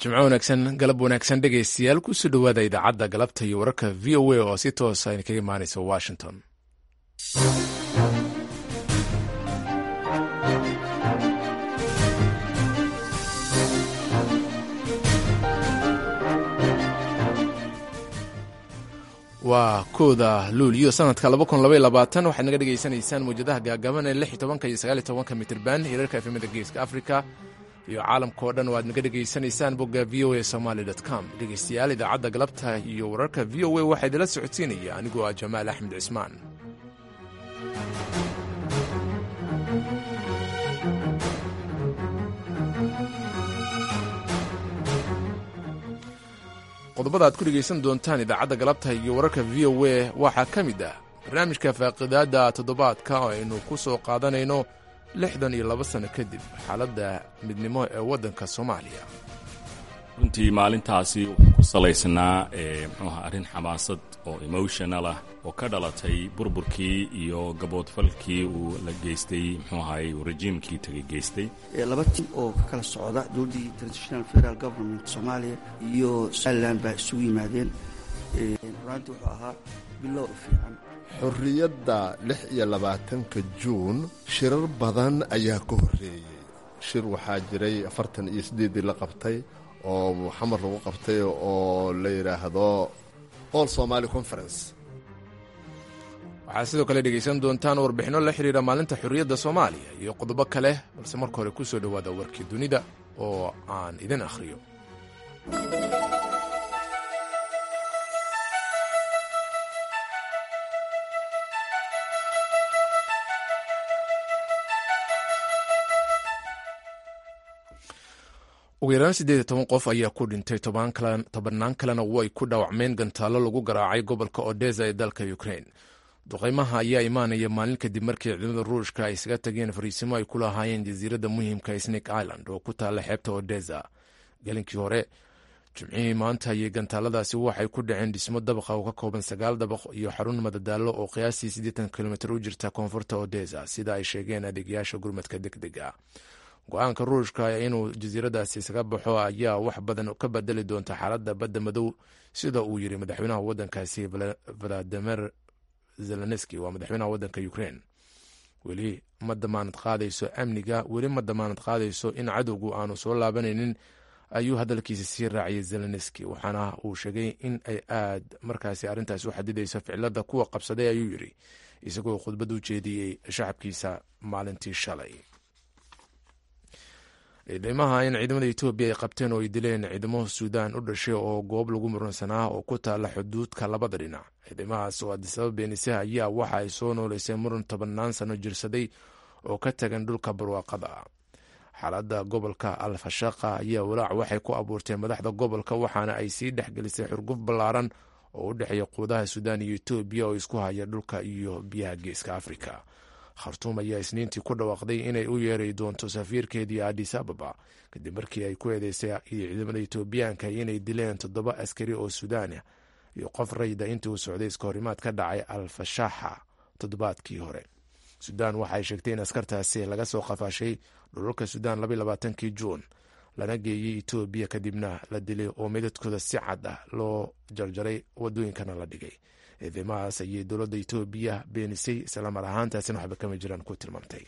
jimco wanaagsan galab wanaagsan dhegaystayaal kusoo dhowaada idaacadda galabta iyo wararka v o a oo si toosa idinkaga imaanaysa washington. waa kooda luuliyo sanadka waxaad naga dhegaysanaysaan mawjadaha gaagaban ee 16 iyo 19 mitirban hirarka efemada geeska afrika iyo caalamka oo dhan waad naga dhegaysanaysaan bogga v o a somaly com. dhegaystayaal idaacadda galabta iyo wararka v o a waxaa idinla socodsiinaya anigoo ah jamaal axmed cismaan. qodobada aad ku dhegaysan doontaan idaacadda galabta iyo wararka v o a waxaa ka mid ah barnaamijka faaqidaadda toddobaadka oo aynu ku soo qaadanayno 62 sano kadib xaaladda midnimo ee waddanka soomaaliya. runtii maalintaasi wuxuu ku salaysnaa muxuuha arrin xamaasad oo emotional ah oo ka dhalatay burburkii iyo gaboodfalkii uu la geystay muxuuahay rejiimkii tagay geystay. laba tim oo ka kala socda dowladdii transitional federal government soomaaliya iyo somaliland baa isugu yimaadeen. runtii wuxuu ahaa bilow fiican. xorriyadda 26 juun shirar badan ayaa ka horreeyey. shir waxaa jiray 48 la qabtay oo xamar lagu qabtay oo la yidhaahdo all Somali Conference. waxaad sidoo kale dhegaysan doontaan warbixinno la xidhiira maalinta xorriyadda soomaaliya iyo qodobo kale, balse marka hore ku soo dhowaada warkii dunida oo aan idin akhriyo. ugu yaraan 18 qof ayaa ku dhintay, tobannaan kalena way ku dhaawacmeen gantaallo lagu garaacay gobolka Odessa ee dalka Ukraine. duqaymaha ayaa imaanaya maalin kadib markii ciidamada ruushka ay isaga tageen fariisimo ay ku lahaayeen jasiiradda muhiimka Snake Island oo ku taalla xeebta Odessa. galinkii hore jimcihii maanta ayay gantaaladaasi waxay ku dhaceen dhismo dabaqa oo ka kooban 9 dabaq iyo xarun madadaalo oo qiyaastii 80 kilomitir u jirta koonfurta Odessa, sida ay sheegeen adeegayaasha gurmadka degdega. go-aanka ruushka inuu jasiiradaasi isaga baxo ayaa wax badan ka bedeli doonta xaaladda badda madow, sida uu yidhi madaxweynaha waddankaasi Vladimir Zelensky, waa madaxweynaha waddanka Ukraine. weli ma damaanad qaadayso in cadowgu aanu soo laabanaynin, ayuu hadalkiisa sii raaciyay Zelensky, waxaana uu sheegay in ay aad markaasi arrintaasi u xadidayso ficilada kuwa qabsaday, ayuu yidhi isagoo khudbad u jeediyey shacabkiisa maalintii shalay. ciidamaha in ciidamada Ethiopia ay qabteen oo ay dileen ciidamo Suudaan u dhashay oo goob lagu muransanaa oo ku taala xuduudka labada dhinac. ciidamahaas oo Addis Ababa beenisay ayaa waxa ay soo nooleysay muran 10 sano jirsaday oo ka tagan dhulka barwaaqada. xaaladda gobolka Al-Fashaqa ayaa walaac waxay ku abuurtay madaxda gobolka, waxaana ay sii dhexgelisay xurguf ballaaran oo u dhexeeya quudaha Suudaan iyo Ethiopia oo isku haya dhulka iyo biyaha geeska Afrika. khartuum ayaa isniintii ku dhawaaqday inay u yeeri doonto safiirkeedii Addis Ababa kadib markii ay ku eedeysay ciidamada Etoobiyaanka inay dileen 7 askari oo Suudaan ah iyo qof rayida intii uu socday iska horimaad ka dhacay Al-Fashaxa toddobaadkii hore. Suudaan waxay sheegtay in askartaasi laga soo qafaashay dhulalka Suudaan 22 Juun lana geeyey Etoobiya, kadibna la dilay oo midadkooda si cad ah loo jarjaray wadooyinkana la dhigay. ciidamadaas ayay dowladda Etoobiya beenisay, isla mar ahaantaasina waxba kama jiraan ku tilmaamtay.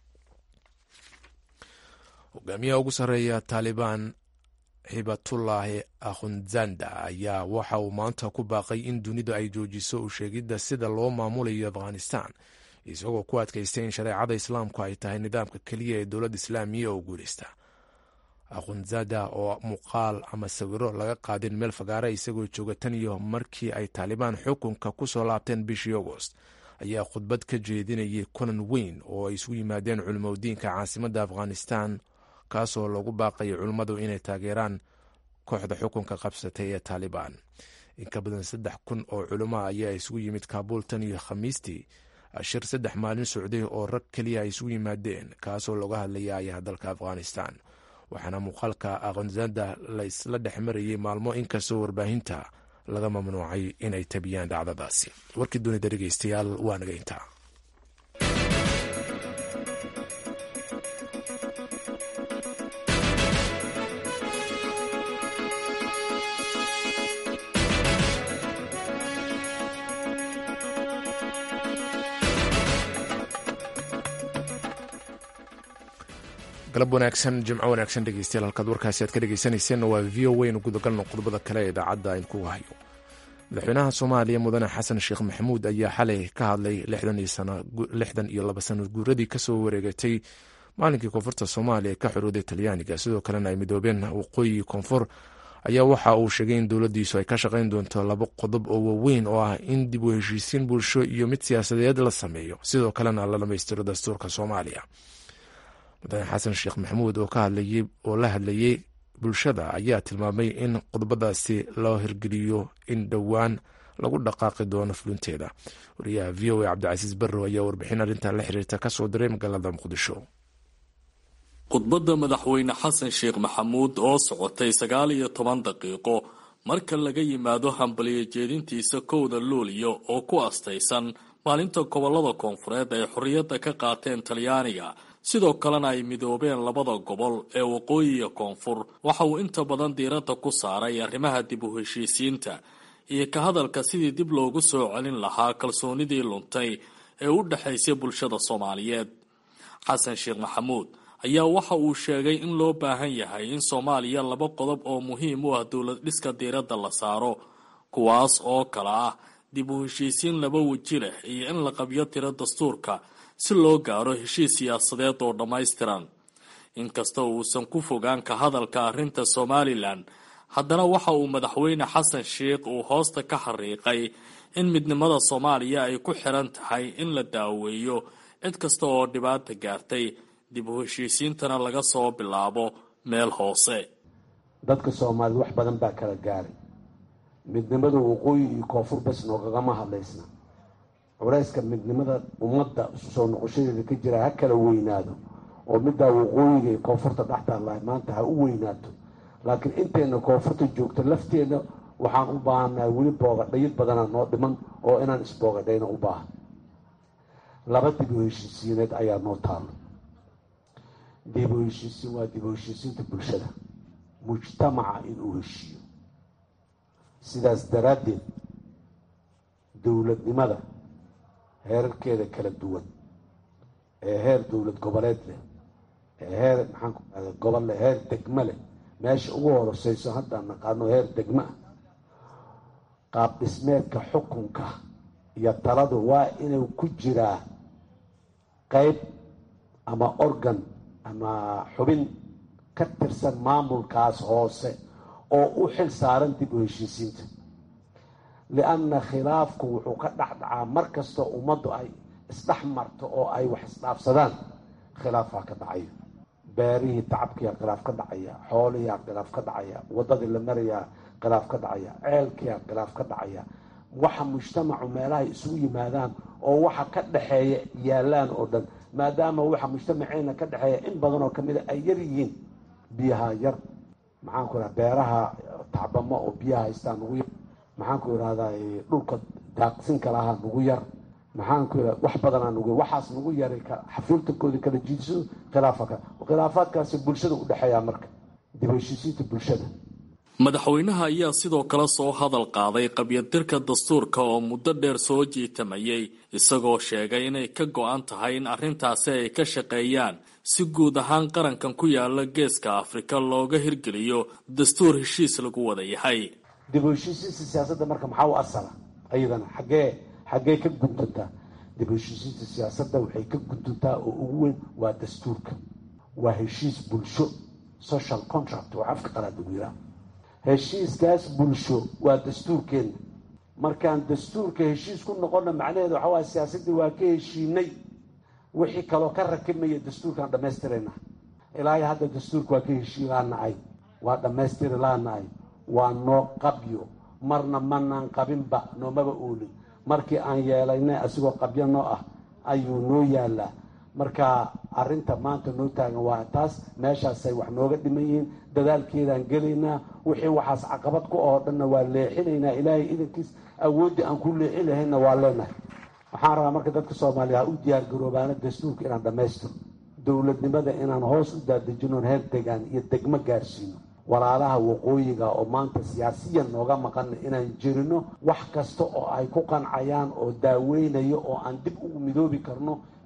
hogaamiyaha ugu sarreeya Taliban Hibatullahi Akhundzada ayaa waxa uu maanta ku baaqay in dunidu ay joojiso u sheegidda sida loo maamulayo Afghanistan, isagoo ku adkaystay in shareecada islaamku ay tahay nidaamka keliya ee dowladda islaamiya oo guulaysta. Akhundzada oo muuqaal ama sawiro laga qaadin meel fagaara isagoo jooga tan iyo markii ay Taliban xukunka ku soo laabteen bishii Agost, ayaa khudbad ka jeedinayay kulan weyn oo ay isugu yimaadeen culimadiinka caasimadda Afghanistan, kaasoo lagu baaqayay culimmadu inay taageeraan kooxda xukunka qabsatay ee Taliban. in ka badan 3,000 oo culimo ayaa isugu yimid Kaabul tan iyo Khamiistii, shir 3 maalin socday oo rag keliya ay isugu yimaadeen, kaasoo looga hadlayay dalka Afghanistan. waxaana muuqaalka Akhundzada la isla dhex marayay maalmo, inkastoo warbaahinta laga mamnuucay inay tabiyaan dhacdadaasi. warkii dunida dhegeystayaal waa naga intaa. galab wanaagsan, jimco wanaagsan dhegeystayaal. halkaad warkaasi aad ka dhegeysaneyseen waa v o waynu gudagalno qodobada kale ee idaacadda aynu ku hayo. madaxweynaha soomaaliya mudane xasan sheekh maxamuud ayaa xalay ka hadlay 62 sano guuradii kasoo wareegatay maalinkii koonfurta soomaaliya ka xorooday talyaaniga, sidoo kalena ay midoobeen waqooyi koonfur, ayaa waxa uu sheegay in dowladdiisu ay ka shaqayn doonto 2 qodob oo waaweyn oo ah in dib u heshiisiin bulsho iyo mid siyaasadeed la sameeyo, sidoo kalena la dhammaystiro dastuurka soomaaliya. mudane xasan sheekh maxamuud oo la hadlayey bulshada ayaa tilmaamay in qodobadaasi loo hirgeliyo in dhowaan lagu dhaqaaqi doono fulinteeda. wariyaha v o a cabdicasiis barrow ayaa warbixin arrintan la xiriirta ka soo diray magaalada muqdisho. khudbadda madaxweyne xasan sheekh maxamuud oo socotay 19 daqiiqo marka laga yimaado hambaliyo jeedintiisa 1 luulyo oo ku astaysan maalinta gobollada koonfureed ay xorriyadda ka qaateen talyaaniga, sidoo kalena ay midoobeen 2 gobol ee waqooyi iyo koonfur, waxa uu inta badan diiradda ku saaray arrimaha dib u heshiisiinta iyo ka hadalka sidii dib loogu soo celin lahaa kalsoonidii luntay ee u dhaxaysay bulshada Soomaaliyeed. xasan sheekh maxamuud ayaa waxa uu sheegay in loo baahan yahay in Soomaaliya 2 qodob oo muhiim u ah dowlad dhiska diiradda la saaro, kuwaas oo kala ah dib u heshiisiin 2 waji leh iyo in la qabyo tiro dastuurka si loo gaaro heshiis siyaasadeed oo dhammaystiran. inkasta uusan ku fogaan ka hadalka arrinta Somaliland, haddana waxa uu madaxweyne xasan sheekh uu hoosta ka xariiqay in midnimada Soomaaliya ay ku xiran tahay in la daaweeyo cid kasta oo dhibaato gaartay, dib u heshiisiintana laga soo bilaabo meel hoose. dadka Soomaaliyeed wax badan baa kala gaaray. midnimada waqooyi iyo koonfur bas noogama hadlaysna. culayska midnimada ummadda soo noqoshadeeda ka jira ha kala weynaado oo middaa waqooyiga iyo koonfurta dhextaalahay maanta ha u weynaato, laakiin intayna koonfurta joogto lafteeda waxaan u baahannahay weli boogadhayid badanaa noo dhiman oo inaan isboogadhayna u baahan. 2 dib u heshiisiineed ayaa noo taalo. dib u heshiisiin waa dib u heshiisiinta bulshada, mujtamaca inuu heshiiyo. sidaas daraaddeed dowladnimada heerarkeeda kala duwan ee heer dowlad goboleed leh, ee heer gobol leh, heer degmo leh, meesha ugu hooseyso haddaan naqaano heer degmo ah, qaab dhismeedka xukunka iyo taladu waa inuu ku jiraa qayb ama organ ama xubin ka tirsan maamulkaas hoose oo u xil saaran dib u heshiisiinta. lianna khilaafku wuxuu ka dhacdhacaa mar kastoo ummaddu ay isdhex marto oo ay wax isdhaafsadaan, khilaafaa ka dhacayo. beerihii tacabkiyaa khilaaf ka dhacaya, xoolihiyaa khilaaf ka dhacaya, waddadii la marayaa khilaaf ka dhacaya, ceelkiyaa khilaaf ka dhacaya. waxa mujtamacu meelahay isugu yimaadaan oo waxa ka dhaxeeya yaalaan oo dhan, maadaama waxa mujtamaceena ka dhaxeeya in badan oo kamida ay yar yihiin. biyaha yar, maxaan ku idhaha beeraha tacbamo oo biyaha haystaan ugu yar, maxaan ku idhahdaa dhulka daaqsinka lahaa nugu yar, maxaan ku idhahda wax badanaa nugu yar, waxaas nugu yaray xafiiltankoodii kala jiidso khilaafaadkaasi bulshada u dhexeeyaa. marka dib u heshiisiinta bulshada. madaxweynaha ayaa sidoo kale soo hadal qaaday qabyadirka dastuurka oo muddo dheer soo jiitamayay, isagoo sheegay inay ka go-an tahay in arrintaasi ay ka shaqeeyaan si guud ahaan qarankan ku yaala geeska Afrika looga hirgeliyo dastuur heshiis lagu wada yahay. dib u heshiisiinta siyaasadda marka maxaa u asala ayadana xaggee ka guntantaa? dib u heshiisiinta siyaasadda waxay ka guntantaa oo ugu weyn waa dastuurka, waa heshiis bulsho, social contract oo afka qalaad lagu yidhaha. heshiiskaas bulsho waa dastuurkeena. markaan dastuurka heshiis ku noqonna macnaheedu waxa waa siyaasaddii waa ka heshiinay, wixii kaloo ka rakimaya dastuurkaan dhammaystirayna. ilaahay hadda dastuurka waa ka heshiin laanahay, waa dhammaystiri laanahay, waa noo qabyo. marna manaan qabinba, noomaba oolin. markii aan yeelaynay asigoo qabyo noo ah ayuu noo yaalaa. marka arrinta maanta noo taagan waa taas. meeshaasay wax nooga dhiman yihiin, dadaalkeedaan gelaynaa. wixii waxaas caqabad ku oo dhanna waa leexinaynaa. ilaahay idankiis awooddii aan ku leexin lahayna waa leenahay. waxaan rabaa marka dadka Soomaaliya u diyaar garoobaana dastuurka inaan dhammaystiro, dowladnimada inaan hoos u daadejino, heer degaan iyo degmo gaarsiino. walaalaha waqooyiga oo maanta siyaasiyan nooga maqan inaan jirino wax kasta oo ay ku qancayaan oo daaweynayo oo aan dib ugu midoobi karno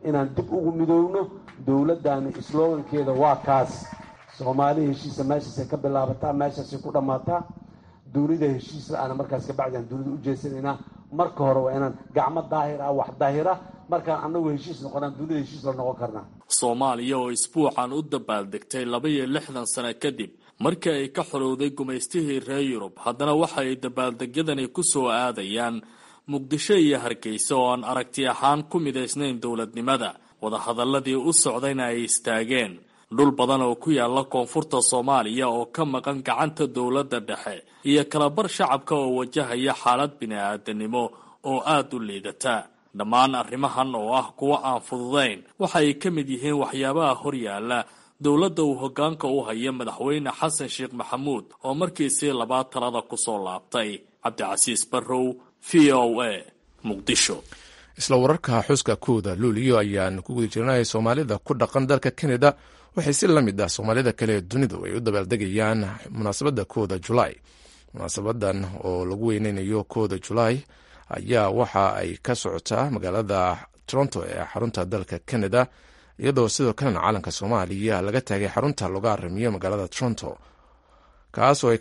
inaan dib ugu midoowno. dowladdaani slogankeeda waa kaas, soomaali heshiisa meeshaasay ka bilaabataa, meeshaasay ku dhammaataa. dunida heshiis la-aana markaas ka bacdi aan dunida u jeesanaynaa. marka hore waa inaan gacmo daahir ah, wax daahira, markaan annagu heshiis noqonaan dunida heshiis la noqon karnaa. soomaaliya oo isbuucan u dabaaldegtay 62 sano kadib markii ay ka xorowday gumaystihii reer yurub, haddana waxa ay dabaaldegyadani ku soo aadayaan muqdisho iyo hargeysa oo aan aragti ahaan ku midaysnayn dowladnimada. wadahadaladii u socdayna ay istaageen. dhul badan oo ku yaala koonfurta soomaaliya oo ka maqan gacanta dowladda dhexe iyo kalabar shacabka oo wajahaya xaalad bini-aadanimo oo aada u liidata. dhammaan arrimahan oo ah kuwo aan fududayn waxa ay ka mid yihiin waxyaabaha horyaala dowladda uu hoggaanka u haya madaxweyne xasan sheekh maxamuud oo markiisii labaad talada ku soo laabtay. cabdicasiis barrow, v o a, muqdisho. isla wararka xuska kooda luuliyo ayaan ku guda jirnay. soomaalida ku dhaqan dalka Canada waxay si la mid ah soomaalida kale ee dunidu ay u dabaaldegayaan munaasabadda kooda Julaay. munaasabadan oo lagu weyneynayo kooda Julaay ayaa waxa ay ka socotaa magaalada Toronto ee xarunta dalka Canada, iyadoo sidoo kalena calanka Soomaaliya laga taagay xarunta looga aramiyo magaalada Toronto, kaas oo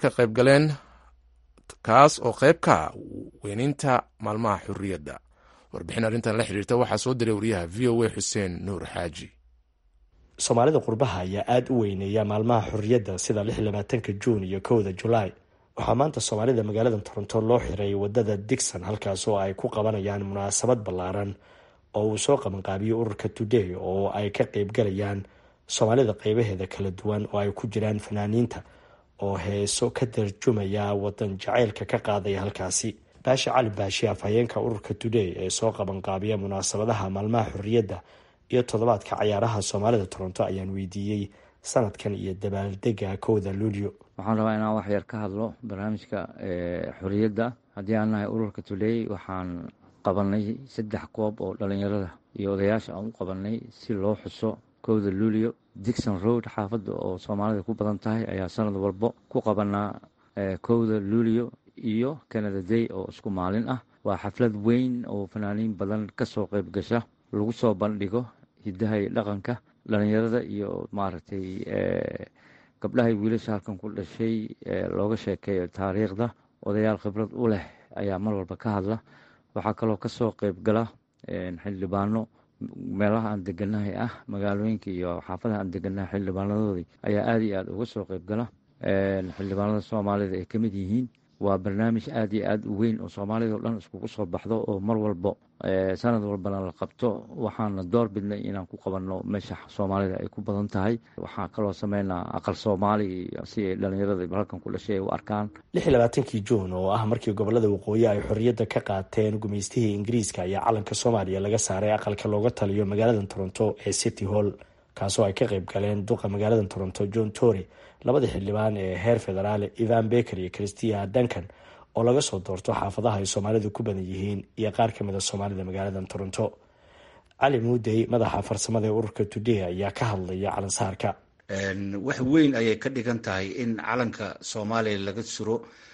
qayb ka weyninta maalmaha xurriyadda. warbixin arrintan la xiriirta waxaa soo diray wariyaha v o a xuseen nuur xaaji. soomaalida qurbaha ayaa aada u weyneeya maalmaha xurriyadda sida 26 juun iyo 1 julaay. waxaa maanta soomaalida magaalada Toronto loo xiray wadada Dixon, halkaas oo ay ku qabanayaan munaasabad ballaaran oo uu soo qabanqaabiyo ururka Today, oo ay ka qaybgalayaan soomaalida qaybaheeda kala duwan oo ay ku jiraan fanaaniinta oo heeso ka tarjumaya wadan jacaylka ka qaadaya halkaasi. baashi cali baashi, afhayeenka ururka Today ee soo qabanqaabiya munaasabadaha maalmaha xurriyadda iyo toddobaadka cayaaraha soomaalida Toronto, ayaan weydiiyey sanadkan iyo dabaaldega kooda luulyo. waxaan rabaa inaan wax yar ka hadlo barnaamijka xurriyadda. haddii aan nahay ururka Today, waxaan qabanay 3 koob oo dhalinyarada iyo odayaasha aan u qabanay si loo xuso kooda luulyo. Dixon Road, xaafadda oo soomaalida ku badan tahay, ayaa sanad walbo ku qabanaa kooda luulyo iyo Canada Day oo isku maalin ah. waa xaflad weyn oo fanaaniin badan kasoo qayb gasha, lagu soo bandhigo hidaha iyo dhaqanka dhalinyarada iyo maaragtay gabdhaha iyo wiilasha halkan ku dhashay. looga sheekeeyo taariikhda. odayaal khibrad u leh ayaa mar walba ka hadla. waxaa kaloo kasoo qayb gala xildhibaano meelaha aan deganahay ah, magaalooyinka iyo xaafadaha aan deganahay xildhibaanadoodii ayaa aada iyo aada uga soo qayb gala. xildhibaanada soomaalida ay kamid yihiin. waa barnaamij aada iyo aada u weyn oo soomaalida oo dhan iskugu soo baxdo oo mar walbo sanad walbana la qabto. waxaana door bidnay inaan ku qabanno meesha soomaalida ay ku badan tahay. waxaa kaloo sameynaa aqal soomaali si ay dhalinyarada halkan ku dhashay ay u arkaan. 26 juun oo ah markii gobolada waqooyi ay xorriyadda ka qaateen gumaystihii Ingiriiska, ayaa calanka Soomaaliya laga saaray aqalka looga taliyo magaalada Toronto ee City Hall, kaasoo ay ka qayb galeen duqa magaalada Toronto John Tory, labada xildhibaan ee heer federaal Ivan Baker iyo Christia Duncan oo laga soo doorto xaafadaha ay Soomaalidu ku badan yihiin, iyo qaar ka mid a Soomaalida magaalada Toronto. cali muudey, madaxa farsamada ee ururka Today, ayaa ka hadlaya calansaarka. wax weyn ayay ka dhigan tahay in calanka Soomaaliya laga suro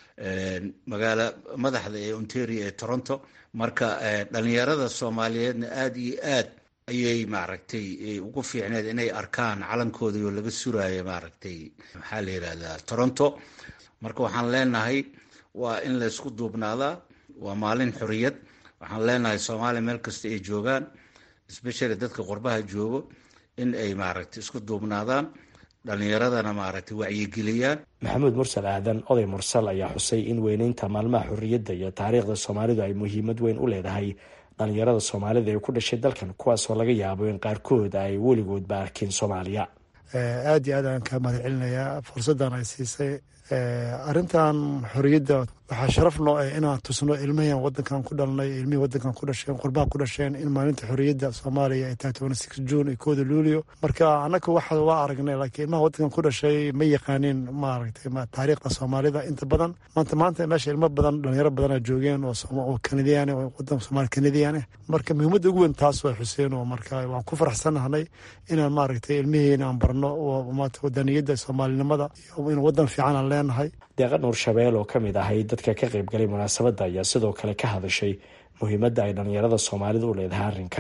magaala madaxda ee Ontario ee Toronto. marka dhalinyarada Soomaaliyeedna aada iyo aad ayay maaragtay ugu fiicneed inay arkaan calankooda oo laga suraayo maaragtay maxaa la yiraahdaa Toronto. marka waxaan leenahay waa in la isku duubnaadaa. waa maalin xurriyad. waxaan leenahay Soomaaliya meel kasta ay joogaan, especially dadka qurbaha joogo, in ay maaragtay isku duubnaadaan, dhalinyaradana maaragtay wacyigeliyaan. maxamuud mursal aadan, oday mursal, ayaa xusay in weyneynta maalmaha xurriyadda iyo taariikhda Soomaalidu ay muhiimad weyn u leedahay dhalinyarada Soomaalida ee ku dhashay dalkan, kuwaasoo laga yaabo in qaarkood ay weligoodba arkin Soomaaliya. aad iyo aad aan ka mahad celinayaa fursaddan ay siisay. arrintan xorriyadda waxaa sharaf noo ah inaan tusno ilmahan wadankan ku dhalnay, ilmihii wadankan ku dhasheen, qurbaha ku dhasheen, in maalinta xorriyadda Soomaaliya ay tahay 26 Juun iyo 1 Luulyo. marka annaga waa aragnay, laakiin ilmaha wadankan ku dhashay ma yaqaanin maaragtay taariikhda Soomaalida inta badan. maanta meesha ilmo badan, dhalinyaro badanaa joogeen oo Kanadiyaan oo wadan Soomaali Kanadiyaan ah. marka muhiimadda ugu weyn taas waa Xuseen, oo marka waan ku faraxsanahay inaan maaragtay ilmihiina aan barno wadaniyadda Soomaalinimada iyo in wadan fiican aan leenahay. deeqa nuur shabeel oo ka mid ahay dadka ka qaybgalay munaasabadda ayaa sidoo kale ka hadashay muhiimadda ay dhalinyarada Soomaalida u leedahay arrinkan.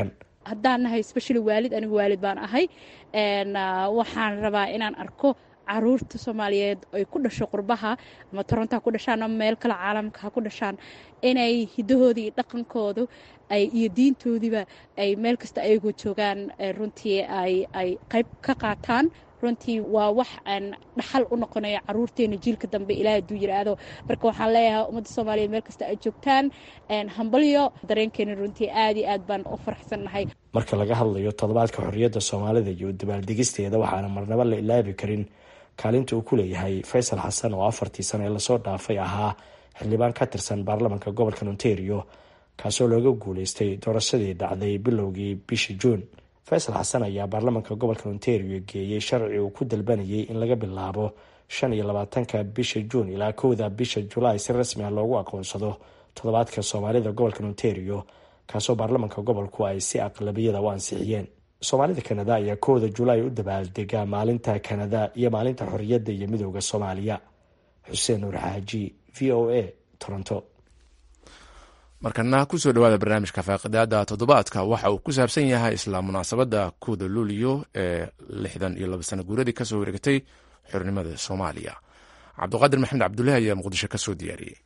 haddaan nahay especially waalid, anigu waalid baan ahay, waxaan rabaa inaan arko caruurta Soomaaliyeed ay ku dhasho qurbaha ama Toronto ku dhashaan ama meel kale caalamka ha ku dhashaan inay hidahoodii dhaqankoodu ay iyo diintoodiiba ay meel kasta ayagoo joogaan runtii ay qayb ka qaataan. runtii waa wax aan dhaxal u noqonayo caruurteena jiilka dambe ilaahay hadduu yiraahdo. marka waxaan leeyahay ummadda Soomaaliyeed meel kasta ay joogtaan hambalyo, dareenkeena runtii aad iyo aad baan u faraxsannahay. marka laga hadlayo toddobaadka xorriyadda Soomaalida iyo dabaaldegisteeda waxaana marnaba la ilaabi karin kaalinta uu ku leeyahay Faysal Xasan oo 4 sano ee lasoo dhaafay ahaa xildhibaan ka tirsan baarlamaanka gobolka Ontario kaasoo looga guuleystay doorashadii dhacday bilowgii bishii Juun. Faysal Xasan ayaa baarlamaanka gobolka Ontario geeyay sharci uu ku dalbanayay in laga bilaabo 25 bisha Juun ilaa 1 bisha July si rasmi ah loogu aqoonsado toddobaadka Soomaalida gobolka Ontario kaasoo baarlamaanka gobolku ay si aqlabiyada u ansixiyeen. Soomaalida Kanada ayaa 1 July u dabaaldega maalinta Kanada iyo maalinta xorriyadda iyo midowga Soomaaliya. Xuseen Nuur Xaaji, VOA, Toronto. markana kusoo dhawaada barnaamijka faaqidaada toddobaadka waxa uu ku saabsan yahay isla munaasabadda 1 Luulyo ee 62 sano guuradii kasoo wareegtay xornimada Soomaaliya. Cabdiqaadir Maxamed Cabdullaahi ayaa Muqdisho kasoo diyaariyey.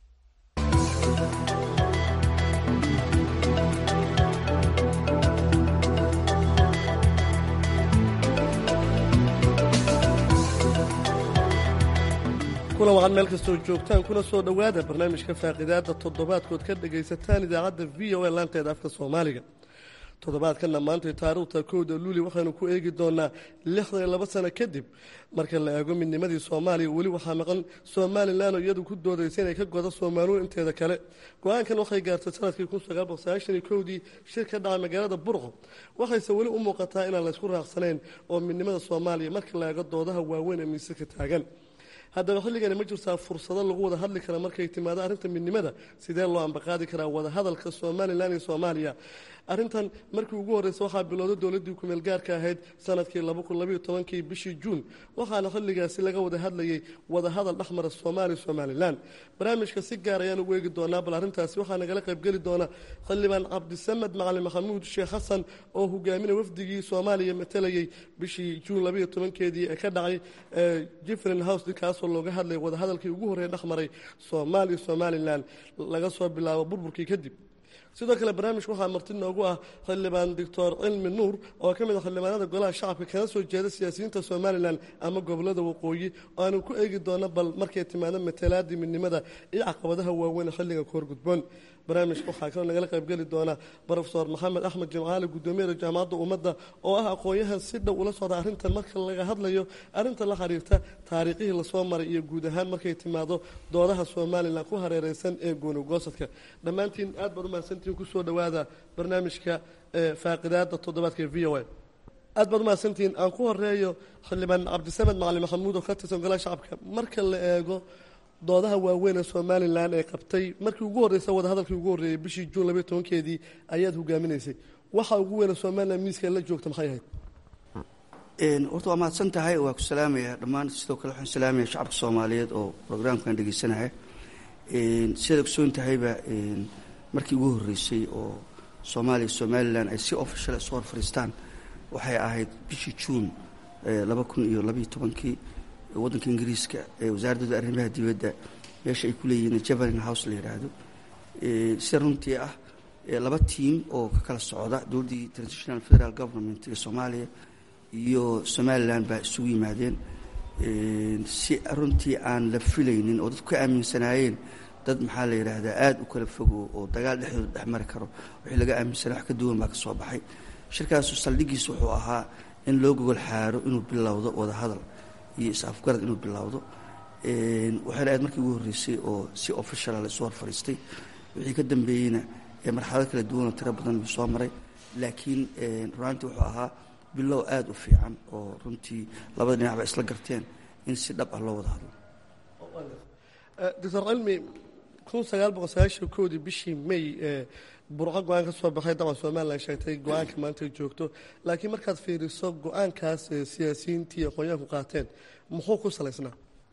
kulan waxaad meel kastoo joogtaan kuna soo dhowaada barnaamijka faaqidaada toddobaadkood ka dhagaysataan idaacadda VOA laanteeda afka Soomaaliga. toddobaadkana maanta taariikhda 1 Luulyo waxaanu ku eegi doonaa 62 sano kadib marka la eego midnimadii Soomaaliya weli waxaa maqan Somaliland oo iyadu ku doodaysa inay ka godo Soomaaliya inteeda kale. go'aankan waxay gaartay sanadkii 1991 shir ka dhacay magaalada Burco waxayse weli u muuqataa inaan la isku raacsaneyn oo midnimada Soomaaliya marka la eego doodaha waaweyn ee miiska taagan. haddaba xilligani ma jirtaa fursado lagu wada hadli kara markay timaado arrinta midnimada sidee loo ambaqaadi karaa wada hadalka Somaliland iyo Soomaaliya. arrintan markii ugu horreysay waxaa bilowday dowladdii ku meel gaarka ahayd sanadkii 2012 bishii Juun waxaana xilligaasi laga wada hadlayay wada hadal dhexmara Soomaaliya iyo Somaliland. barnaamijka si gaar ayaan ugu eegi doonaa bal arrintaasi waxaa nagala qaybgeli doona xildhibaan Cabdisamed Macalin Maxamuud Sheekh Xasan oo hogaaminaya wafdigii Soomaaliya matalayay bishii Juun 12 ee ka dhacay Jeffrey House kaasoo looga hadlay wada hadalkii ugu horreeyay dhexmaray Soomaaliya iyo Somaliland laga soo bilaabo burburkii kadib. sidoo kale barnaamijka waxaa marti noogu ah xildhibaan Dr. Cilmi Nuur oo ka mid ah xildhibaanada golaha shacabka kana soo jeeda siyaasiyiinta Somaliland ama gobolada waqooyi oo aanu ku eegi doono bal markay timaado matalaadii midnimada iyo caqabadaha waaweyn xilliga koor gudboon. barnaamijka waxaa kaloo nagala qaybgeli doona Professor Maxamed Axmed Jimcaale gudoomiyaha jaamacadda ummadda oo ah aqoonyahan si dhow ula socda arrintan marka laga hadlayo arrinta la xiriirta taariikhii la soo maray iyo guud ahaan markay timaado doodaha Somaliland ku hareeraysan ee gooni-goosadka. dhammaantiin aad baad u mahadsantihiin ku soo dhawaada barnaamijka faaqidaada toddobaadka VOA. aad baad u mahadsantihiin. aan ku horeeyo xildhibaan Cabdisamed Macalin Maxamuud oo ka tirsan golaha shacabka. marka la eego doodaha waaweyn ee Somaliland ay qabtay markii ugu horreysay wada hadalkii ugu horreeyay bishii Juun 12 ayaad hogaaminaysay. waxa ugu weyn Somaliland miiska la joogta maxay ahayd? horta waa mahadsan tahay waa ku salaamaya dhammaan sidoo kale waxaan salaamaya shacabka Soomaaliyeed oo programkan dhageysanaya. sida ku soo intahayba markii ugu horreysay oo Soomaaliya Somaliland ay si official soo fariistaan waxay ahayd bishii Juun 2012 waddanka Ingiriiska ee wasaaradda arrimaha dibadda meesha ay ku leeyihiin Jeffrey House la yiraahdo. si runtii ah laba tiim oo ka kala socda dowladda Transitional Federal Government ee Soomaaliya iyo Somaliland baa isugu yimaadeen si runtii aan la filaynin oo dadku ka aaminsanaayeen dad maxaa la yiraahdaa aad u kala fogo oo dagaal dhexdooda dhex mari karo wixii laga aaminsanaa wax ka duwan baa ka soo baxay. shirkaas saldhigiisa wuxuu ahaa in loo gogol xaaro inuu bilowdo wada hadal iyo is-afgarad inuu bilowdo. waxayna aad markii ugu horreysay oo si official la soo fariistay. wixii ka dambeeyeyna marxalado kala duwan oo tiro badan uu soo maray laakiin runtii wuxuu ahaa bilow aad u fiican oo runtii labada dhinac ba isla garteen in si dhab ah loo wada hadlo. Dr. Cilmi 1991 bishii May Burco go'aan ka soo baxay dabcan Somaliland sheegtay go'aanka maanta joogto laakiin markaad fiiriso go'aankaas siyaasiyiintii aqoonyahanku qaateen muxuu ku salaysnaa?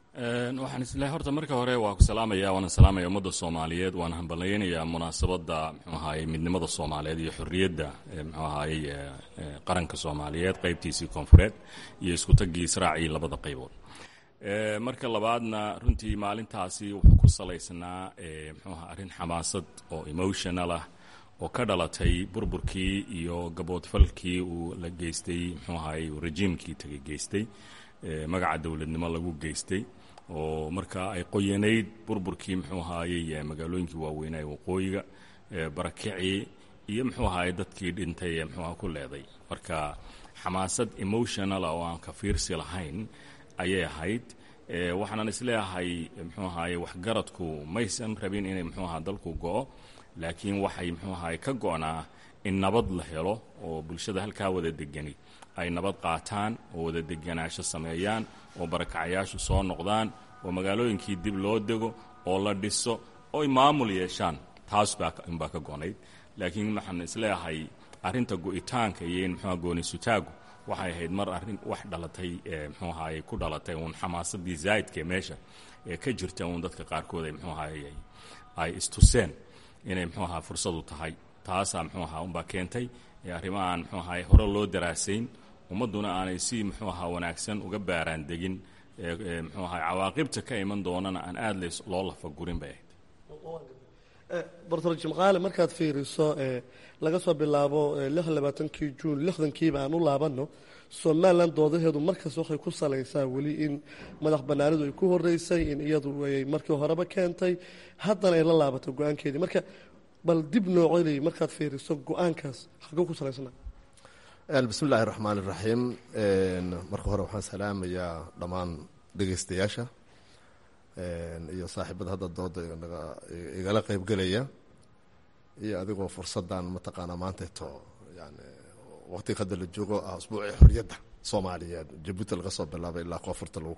waxaan isleeyahay horta marka hore waa ku salaamaya waana salaamaya ummadda soomaaliyeed waana hambalyaynayaa munaasabadda muxuu ahaayey midnimada soomaaliyeed iyo xorriyadda muxuu ahaayey qaranka soomaaliyeed qaybtiisii koonfureed iyo isku taggii israacii labada qaybood. marka labaadna runtii maalintaasi wuxuu ku salaysnaa muxuu ahaa arrin xamaasad oo emotional ah oo ka dhalatay burburkii iyo gaboodfalkii uu la geystay muxuu ahaayey rejiimkii tagay geystay magaca dowladnimo lagu geystay oo markaa ay qoyanayd burburkii muxuu ahaayey magaalooyinkii waaweynaa ee waqooyiga barakicii iyo muxuu ahaayey dadkii dhintay ee muxuu aha ku leeday. marka xamaasad emotional oo aan ka fiirsi lahayn ayay ahayd. waxaanan isleeyahay muxuu ahaayey waxgaradku maysan rabin inay muxuu ahaa dalku go'o, laakiin waxay muxuu ahaayey ka go'naa in nabad la helo oo bulshada halkaa wada degani ay nabad qaataan oo wada deganaasho sameeyaan oo barakacayaashu soo noqdaan oo magaalooyinkii dib loo dego oo la dhiso oo ay maamul yeeshaan. taas inbaa ka go'nayd. laakiin waxaan isleeyahay arrinta go'itaanka iyo in muxuu gooni sutaagu waxay ahayd mar arrin wax dhalatay muxuu ahaayey ku dhalatay uun xamaasadii zaa'idka meesha ka jirta uun dadka qaarkood ay muxuu ahaayey ay istuseen inay muxuu ahaa fursadu tahay. taasaa muxuu ahaa unbaa keentay arrimaha aan muxuu ahaayey hore loo daraasayn ummadduna aanay si muxuu ahaa wanaagsan uga baaraan degin muxuu ahaay cawaaqibta ka iman doonana aan aad loo lafagurin bay ahayd. doctor jimcaale markaad fiiriso laga soo bilaabo 26 juun 60kiiba aan u laabanno somalilan doodaheedu markaas waxay ku salaysaa weli in madax bannaanidu ay ku horeysay in iyadu ay markii horeba keentay haddana ay la laabato go-aankeedii. marka bal dib noocelay markaad fiiriso go-aankaas xaguu ku salaysana? bismi illaahi raxmaan iraxiim. marka hore waxaan salaamayaa dhammaan dhegaystayaasha iyo saaxiibada hadda dooda igala qaybgelaya iyo adigoo fursaddan mataqaanaa maantato yani waqtiga hadda la joogo ah usbuucii xorriyadda soomaaliyeed jabuuti laga soo bilaabay ilaa koonfurta lagu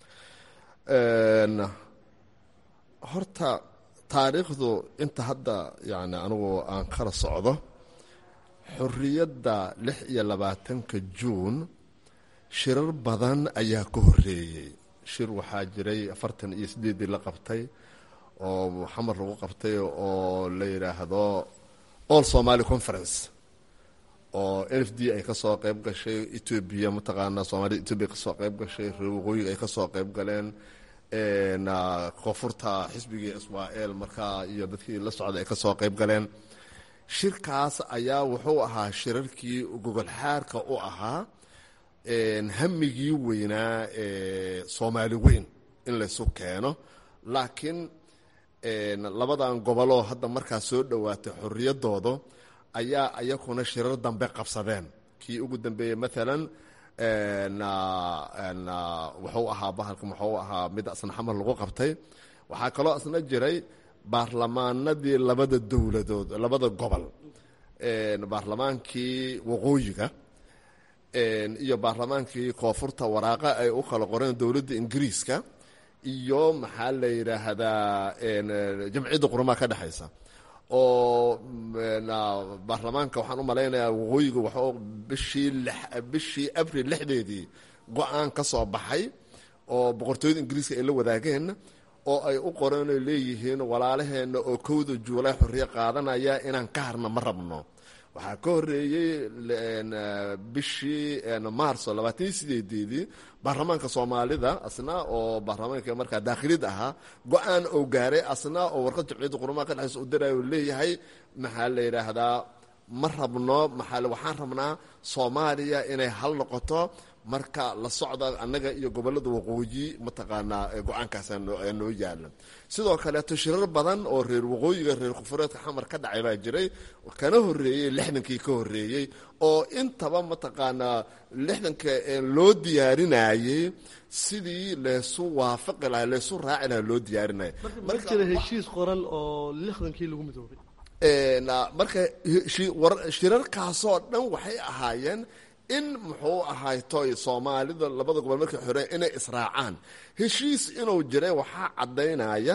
keeno. horta taariikhdu inta hadda yani anigu aan kala socdo xorriyadda 26 juun shirar badan ayaa ka horreeyey. shir waxaa jiray 48 la qabtay oo xamar lagu qabtay oo la yidhaahdo all Somali Conference oo NFD ay ka soo qayb gashay, Ethiopia mataqaanaa Soomaaliya Ethiopia ka soo qayb gashay, reer waqooyiga ay ka soo qayb galeen, koonfurta xisbigii Israel markaa iyo dadkii la socday ay ka soo qayb galeen. shirkaas ayaa wuxuu ahaa shirarkii gogol xaarka u ahaa hamigii weynaa Soomaali weyn in laysu keeno. laakiin labadan goboloo hadda markaa soo dhowaatay xorriyaddooda ayaa ayakuna shirar dambe qabsadeen. kii ugu dambeeyey maalan wuxuu ahaa bahalka muxuu ahaa mid asna xamar lagu qabtay. waxaa kaloo asna jiray baarlamaanadii labada dowladood labada gobol, baarlamaankii waqooyiga iyo baarlamaankii koonfurta waraaqa ay u kala qoreen dowladda ingiriiska iyo maxaa la yidhaahdaa jamciyadda qurumaha ka dhexaysa oo baarlamaanka waxaan u malaynayaa waqooyiga waxuu bishii abril 6deedii go-aan ka soo baxay oo boqortooyada ingiriiska ay la wadaageen oo ay u qoreen ay leeyihiin walaalaheenna oo 1 Juulaay xorriyo qaadanaya inaan ka harna ma rabno. waxaa ka horreeyey bishii maarso 28deedii baarlamaanka soomaalida asna oo baarlamaanka markaa daakhilid ahaa go-aan oo gaaray asna oo warqad jamciyadda qurumaha ka dhexaysa u dirayo leeyahay maxaa la yidhaahdaa ma rabno waxaan rabnaa Soomaaliya inay hal noqoto. marka la socda annaga iyo gobollada waqooyi mataqaanaa go-aankaas noo yaala. sidoo kaleeto shirar badan oo reer waqooyiga reer koonfureedka xamar ka dhacay baa jiray kana horreeyey 60kii ka horreeyey oo intaba mataqaanaa 60ka loo diyaarinayey sidii laysu waafaqi lahaa laysu raaci lahaa loo diyaarinaya. marka jira heshiis qoran oo 60kii lagu midoobay. marka shirarkaasoo dhan waxay ahaayeen in muxuu ahaytoy Soomaalida labada gobol markay xoreen inay israacaan. heshiis inuu jiray waxaa caddaynaya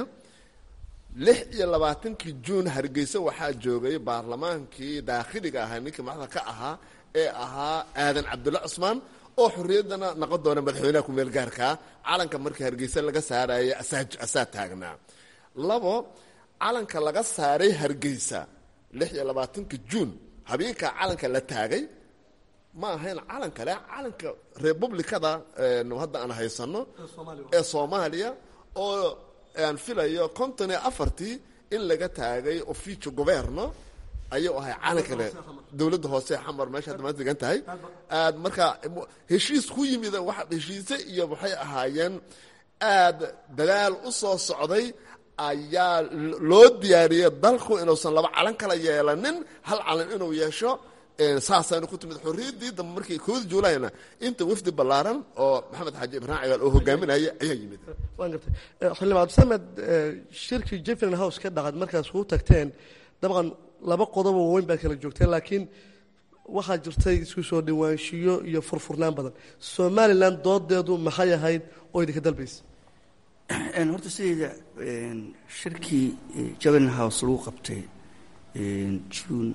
26 juun Hargeysa waxaa joogay baarlamaankii daakhiliga ahaa ninkii madaxda ka ahaa ee ahaa aadan cabdulla cusmaan oo xorriyaddana noqon doona madaxweynaha ku-meel gaarkaa calanka markii hargeysa laga saaraya asaa taagnaa. 2 calanka laga saaray hargeysa 26 juun habeenkaa calanka la taagay ma ahayn calan kale, calanka republicada hadda aan haysano ee Soomaaliya oo aan filayo 54 in laga taagay officio governo ayuu ahay calankale dowladda hoose xamar meesha hadda maanta degan tahay. aad marka heshiis ku yimid wax heshiise iyo waxay ahaayeen aad dadaal u soo socday ayaa loo diyaariyay dalku inuusan 2 calan kala yeelanin, hal calan inuu yeesho. saasaynu ku timid xorriyaddii dambe markii 1 Juulayna inta wafdi ballaaran oo maxamed xaaji ibraahim cigaal oo hogaaminaya ayaa yimid. waan gartay xildhibaan Cabdisamed, shirkii Jefferson House ka dhacay markaas uu tagteen dabcan 2 qodob oo weyn baa kala joogteen, laakiin waxaa jirtay isku soo dhawaanshiyo iyo furfurnaan badan. Somaliland doodeedu maxay ahayd oo idinka dalbaysa? horta sideeda shirkii Jefferson House lagu qabtay June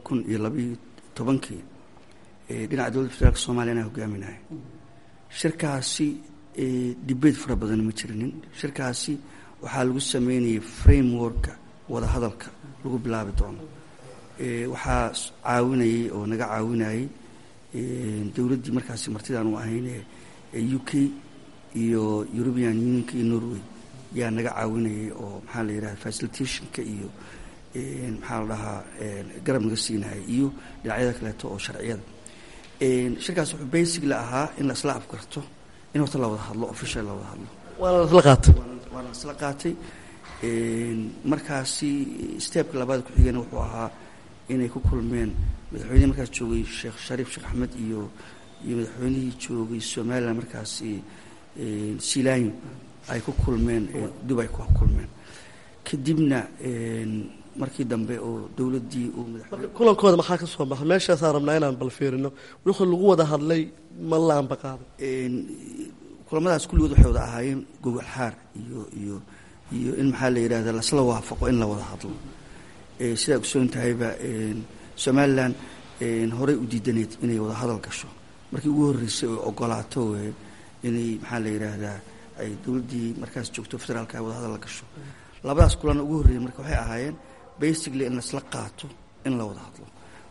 2012 dhinaca dowladda federaalka Soomaaliya hogaaminaya. shirkaasi debate fara badan ma jirinin. shirkaasi waxaa lagu sameynayay frameworka wada hadalka lagu bilaabi doono. waxaa caawinayay oo naga caawinayay dowladdii markaasi martidaan u ahayn UK iyo European Union iyo Norway yaa naga caawinayay oo maxaa la yiraahdaa facilitationka iyo maxaa la dhahaa garab naga siinayay iyo dhinacyada kaleeto oo sharciyada. shirkaas wuxuu basically ahaa in la isla afgarto in horta la wada hadlo, official la wada hadlo. waana la isla qaatay. markaasi stepka labaad ku xigana wuxuu ahaa inay ku kulmeen madaxweynihii markaas joogay Sheekh Shariif Sheekh Axmed iyo madaxweynihii joogay Somaliland markaasi Silaanyo ay ku kulmeen Dubai ku kulmeen. kadibna markii dambe oo dowladdii uu madaxweyne kulankooda maxaa ka soo baxay? meeshaas aan rabnaa inaan bal fiirino wixii lagu wada hadlay ma laanba qaaday. kulamadaas kulligood waxay wada ahaayeen gogol xaar iyo in maxaa la yidhaahdaa lasla waafaqo in la wada hadlo. sidaa ogsoon tahayba Somaliland horey u diidaneed inay wada hadal gasho. markii ugu horreysay oo ogolaato inay maxaa la yidhaahdaa ay dowladdii markaas joogto federaalka ay wada hadal la gasho. labadaas kulan ugu horreeyay marka waxay ahaayeen basically in lasla qaato in la wada hadlo.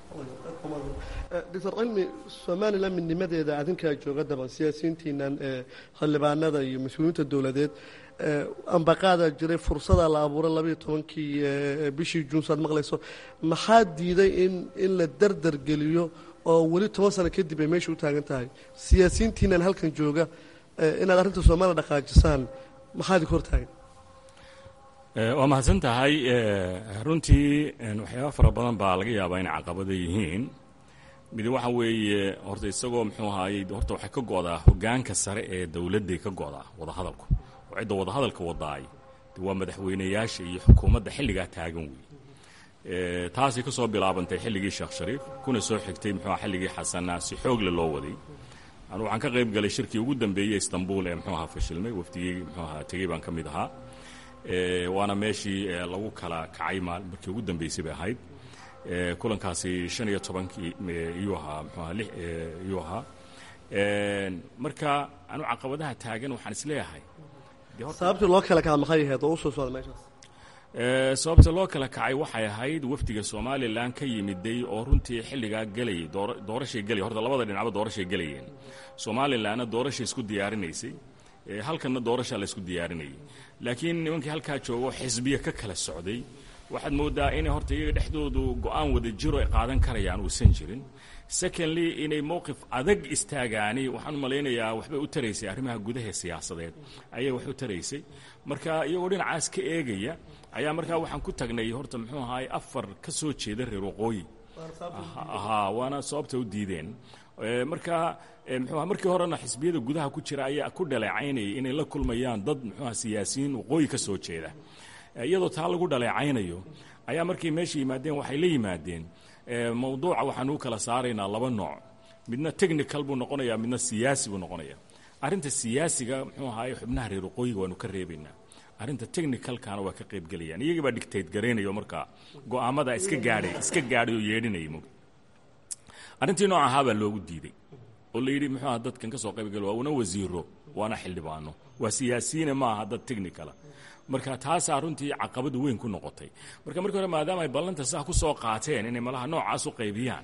Dr. Cilmi, Somaliland midnimadeeda adinkaa jooga daban siyaasiyiintiinan xildhibaanada iyo mas-uuliyiinta dowladeed ambaqaadaa jiray fursada la abuuray 12kii bishii Juun saad maqlayso. maxaa diiday in la dardar geliyo oo weli 10 sano kadib ay meesha u taagan tahay? siyaasiyiintiinan halkan jooga inaad arrinta Soomaaliya dhaqaajisaan maxaa idin hor taagan? waa mahadsan tahay. runtii waxyaaba fara badan baa laga yaabaa inay caqabada yihiin. mid waxa weeye horta isagoo muxuu ahaayey horta waxay ka go'daa hoggaanka sare ee dowladday ka go'daa wadahadalku oo cidda wadahadalka wadaay waa madaxweynayaasha iyo xukuumadda xilligaa taagan weeye. taasay ka soo bilaabantay xilligii Sheekh Shariif kuna soo xigtay muxuu ahaa xilligii Xasan si xoogle loo waday. anu waxaan ka qayb galay shirkii ugu dambeeyay Istanbul ee muxuu ahaa fashilmay, wafdigii muxuu ahaa tegey baan ka mid ahaa. waana meeshii lagu kala kacay markii ugu dambeysay bay ahayd. kulankaasi 15kii iyuu ahaa muxuu ahaa iyuu ahaa. marka anu caqabadaha taagan waxaan isleeyahay sababtii loo kala kacay maxay ahayd oo u soo socda meeshaas? sababta loo kala kacay waxay ahayd wafdiga Somaliland ka yimiday oo runtii xilligaa galayay doorashay galay. horta labada dhinacba doorashay galayeen. Somalilandna doorashay isku diyaarinaysay, halkanna doorasha la isku diyaarinayay. laakiin nimankii halkaa joogo xisbiya ka kala socday waxaad moodaa inay horta iyaga dhexdoodu go'aan wada jiro ay qaadan karayaan uusan jirin. secondly inay mowqif adag istaagaani waxaan u malaynayaa waxbay u taraysay arrimaha gudaha siyaasadeed ayay wax u taraysay. marka iyagoo dhinacaas ka eegaya ayaa markaa waxaan ku tagnay horta muxuu ahaay 4 ka soo jeeda reer waqooyi. waana sababta u diideen. marka muxuu markii horena xisbiyada gudaha ku jira ayaa ku dhaleecaynayay inay la kulmayaan dad muxuu siyaasiyiin waqooyi ka soo jeeda. iyadoo taa lagu dhaleecaynayo ayaa markii meesha yimaadeen waxay la yimaadeen mawduuca waxaan u kala saaraynaa 2 nooc. midna technical buu noqonayaa, midna siyaasi buu noqonayaa. arrinta siyaasiga muxuu ahaay xubnaha reer waqooyiga waanu ka reebaynaa. arrinta technicalkana waa ka qayb galayaan. iyaga baa dictate gareynayo markaa go'aamada iska gaadhay oo yeedhinayay. arrintii nooc ahaa baa loogu diiday oo la yidhi muxuu aha dadkan ka soo qaybgal waa una wasiiro waana xildhibaano waa siyaasiyiina ma aha dad technicala marka taasaa runtii caqabadu weyn ku noqotay marka markii hore maadaama ay ballanta saa ku soo qaateen inay malaha noocaas u qaybiyaan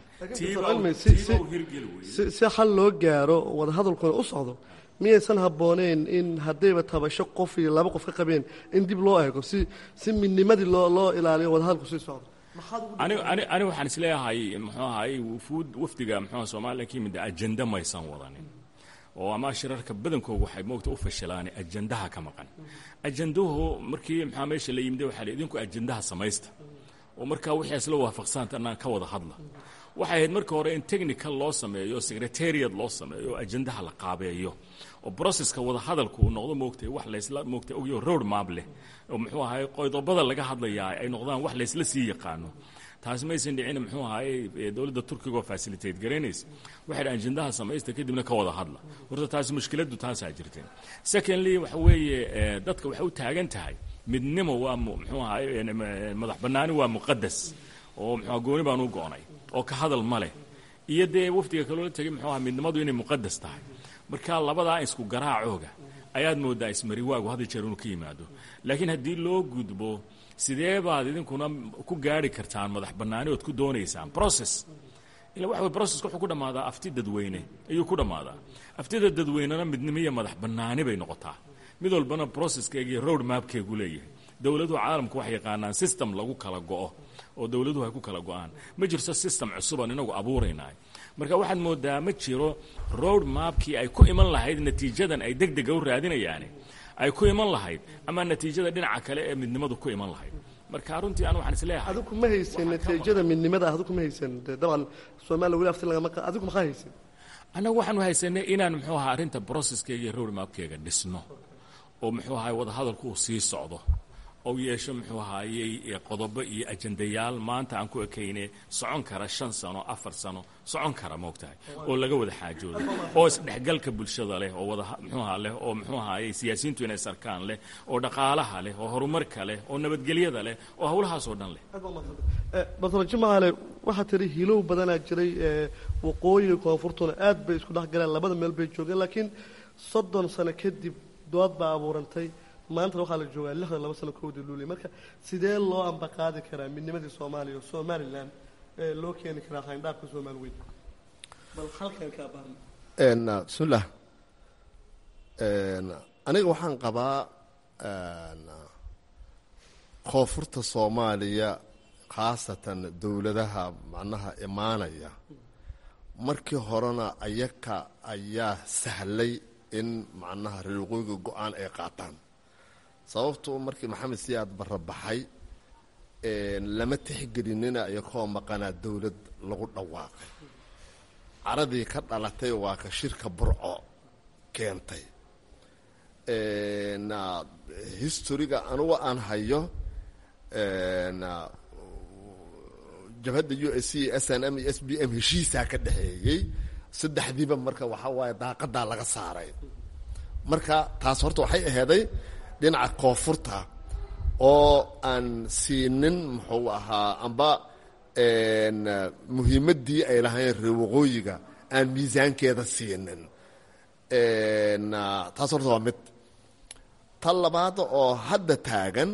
si xal loo gaaro wadahadalkuna u socdo miyaysan habbooneyn in haddayba tabasho qof iyo laba qof ka qabeen in dib loo eego si midnimadii loo ilaaliyo wadahadalku sii socdo ani waxaan isleeyahay muxuu ahay wafdiga muxuu Soomaaliya ka yimid ajenda maysan wadanin oo ama shirarka badankoodu waxay moogta u fashilaan ajendaha ka maqan ajenduhu markii maxaa meesha la yimid waxa la idinku ajendaha samaysta oo markaa wixii isla waafaqsantaana ka wada hadla waxay ahayd markii hore in technical loo sameeyo secretariat loo sameeyo ajendaha la qaabeeyo oo processka wada hadalku noqdo moogtay wax la isla moogtay oo road map leh oo muxuu ahay qodobbada laga hadlayaa ay noqdaan wax la isla sii yaqaano taas ma aysan dhicin muxuu ahay dawladda Turkiga oo facilitate gareynaysa waxay ajendaha samaysta kadibna ka wada hadla horta taas mushkiladu taas ay jirteen secondly waxa weeye dadka waxay u taagan tahay midnimo waa muxuu ahay madax banaani waa muqaddas oo muxuu gooni baan u go'nay oo ka hadal ma leh iyo dee wafdiga kale la tagay muxuu ahaa midnimadu inay muqaddas tahay marka labadaa isku garaacooga ayaad moodaa ismari waagu hadda jeer inuu ka yimaado laakiin haddii loo gudbo sidee baad idinkuna ku gaari kartaan madax bannaani ood ku doonaysaan process ila waxa way processka wuxuu ku dhamaadaa afti dadweyne ayuu ku dhamaadaa aftida dadweynena midnimo iyo madax bannaani bay noqotaa mid walbana processkeega iyo road mapkeegu leeyahay dawladuhu caalamku waxay yaqaanaan system lagu kala go'o oo dawladuhu ay ku kala go'aan ma jirto system cusub aan inagu abuuraynaay marka waxaad moodaa ma jiro road mapkii ay ku iman lahayd natiijadan ay degdega u raadinayaan ay ku iman lahayd ama natiijada dhinaca kale ee midnimadu ku iman lahayd marka runtii aan waxaan isleeyahay adigu ma haysan natiijada midnimada adigu ma haysan dabcan Soomaaliya wali afti laga adigu ma haysan anagu waxaan haysanay inaan muxuu ahaa arinta processkeyga iyo road mapkeyga dhisno oo muxuu ahaa wada hadalku sii socdo oo yeesho muxuu ahaayay qodobo iyo ajendayaal maanta aan ku ekeynay socon kara 5 sano 4 sano socon kara moogtahay oo laga wada xaajoodo oo isdhexgalka bulshada leh oo wada muxuu ahaa leh oo muxuu ahaayay siyaasiyiintu inay sarkaan leh oo dhaqaalaha leh oo horumarka leh oo nabadgelyada leh oo hawlahaas oo dhan leh badal jamaale waxa tiri hilow badanaa jiray waqooyiga koonfurtuna aad bay isku dhaxgaleen labada meel bay joogeen laakiin 30 sano kadib dood baa abuurantay maanta waxaa la joogaa 62 sano koodii luulay marka sidee loo ambaqaadi karaa midnimadii Soomaaliya oo Somaliland loo keeni karaa xayndaabka Soomaaliyeed bal halkan ka baahan bismillah aniga waxaan qabaa koonfurta Soomaaliya khaasatan dawladaha macnaha imaanaya markii horena ayaka ayaa sahlay in macnaha reeqooyga go'aan ay qaataan sababtoo markii maxamed siyaad barabaxay lama tixgelinina ayagoo maqanaa dawlad lagu dhawaaqay caradii ka dhalatay waa ka shirka burco keentay historiga anugu aan hayo jabhadda USC SNM iyo SBM heshiisaa ka dhexeeyey saddexdiiba marka waxaa waaye daaqadaa laga saaray marka taas horta waxay aheeday dhinaca koonfurta oo aan siinin muxuu ahaa amba muhiimaddii ay lahayn reer waqooyiga aan miisaankeeda siinin taas horta waa mid tan labaad oo hadda taagan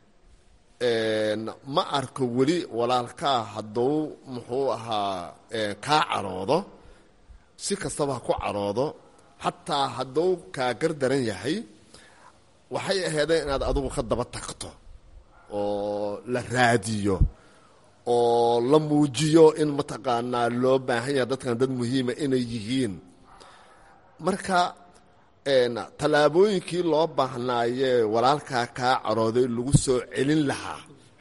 ma arko weli walaalkaa hadduu muxuu ahaa kaa caroodo si kastaba ha ku caroodo xataa hadduu kaa gardaran yahay waxay ahaydeen inaad adigu ka daba tagto oo la raadiyo oo la muujiyo in mataqaanaa loo baahan yahay dadkan dad muhiima inay yihiin marka tallaabooyinkii loo baahnaaye walaalkaa kaa carooday lagu soo celin lahaa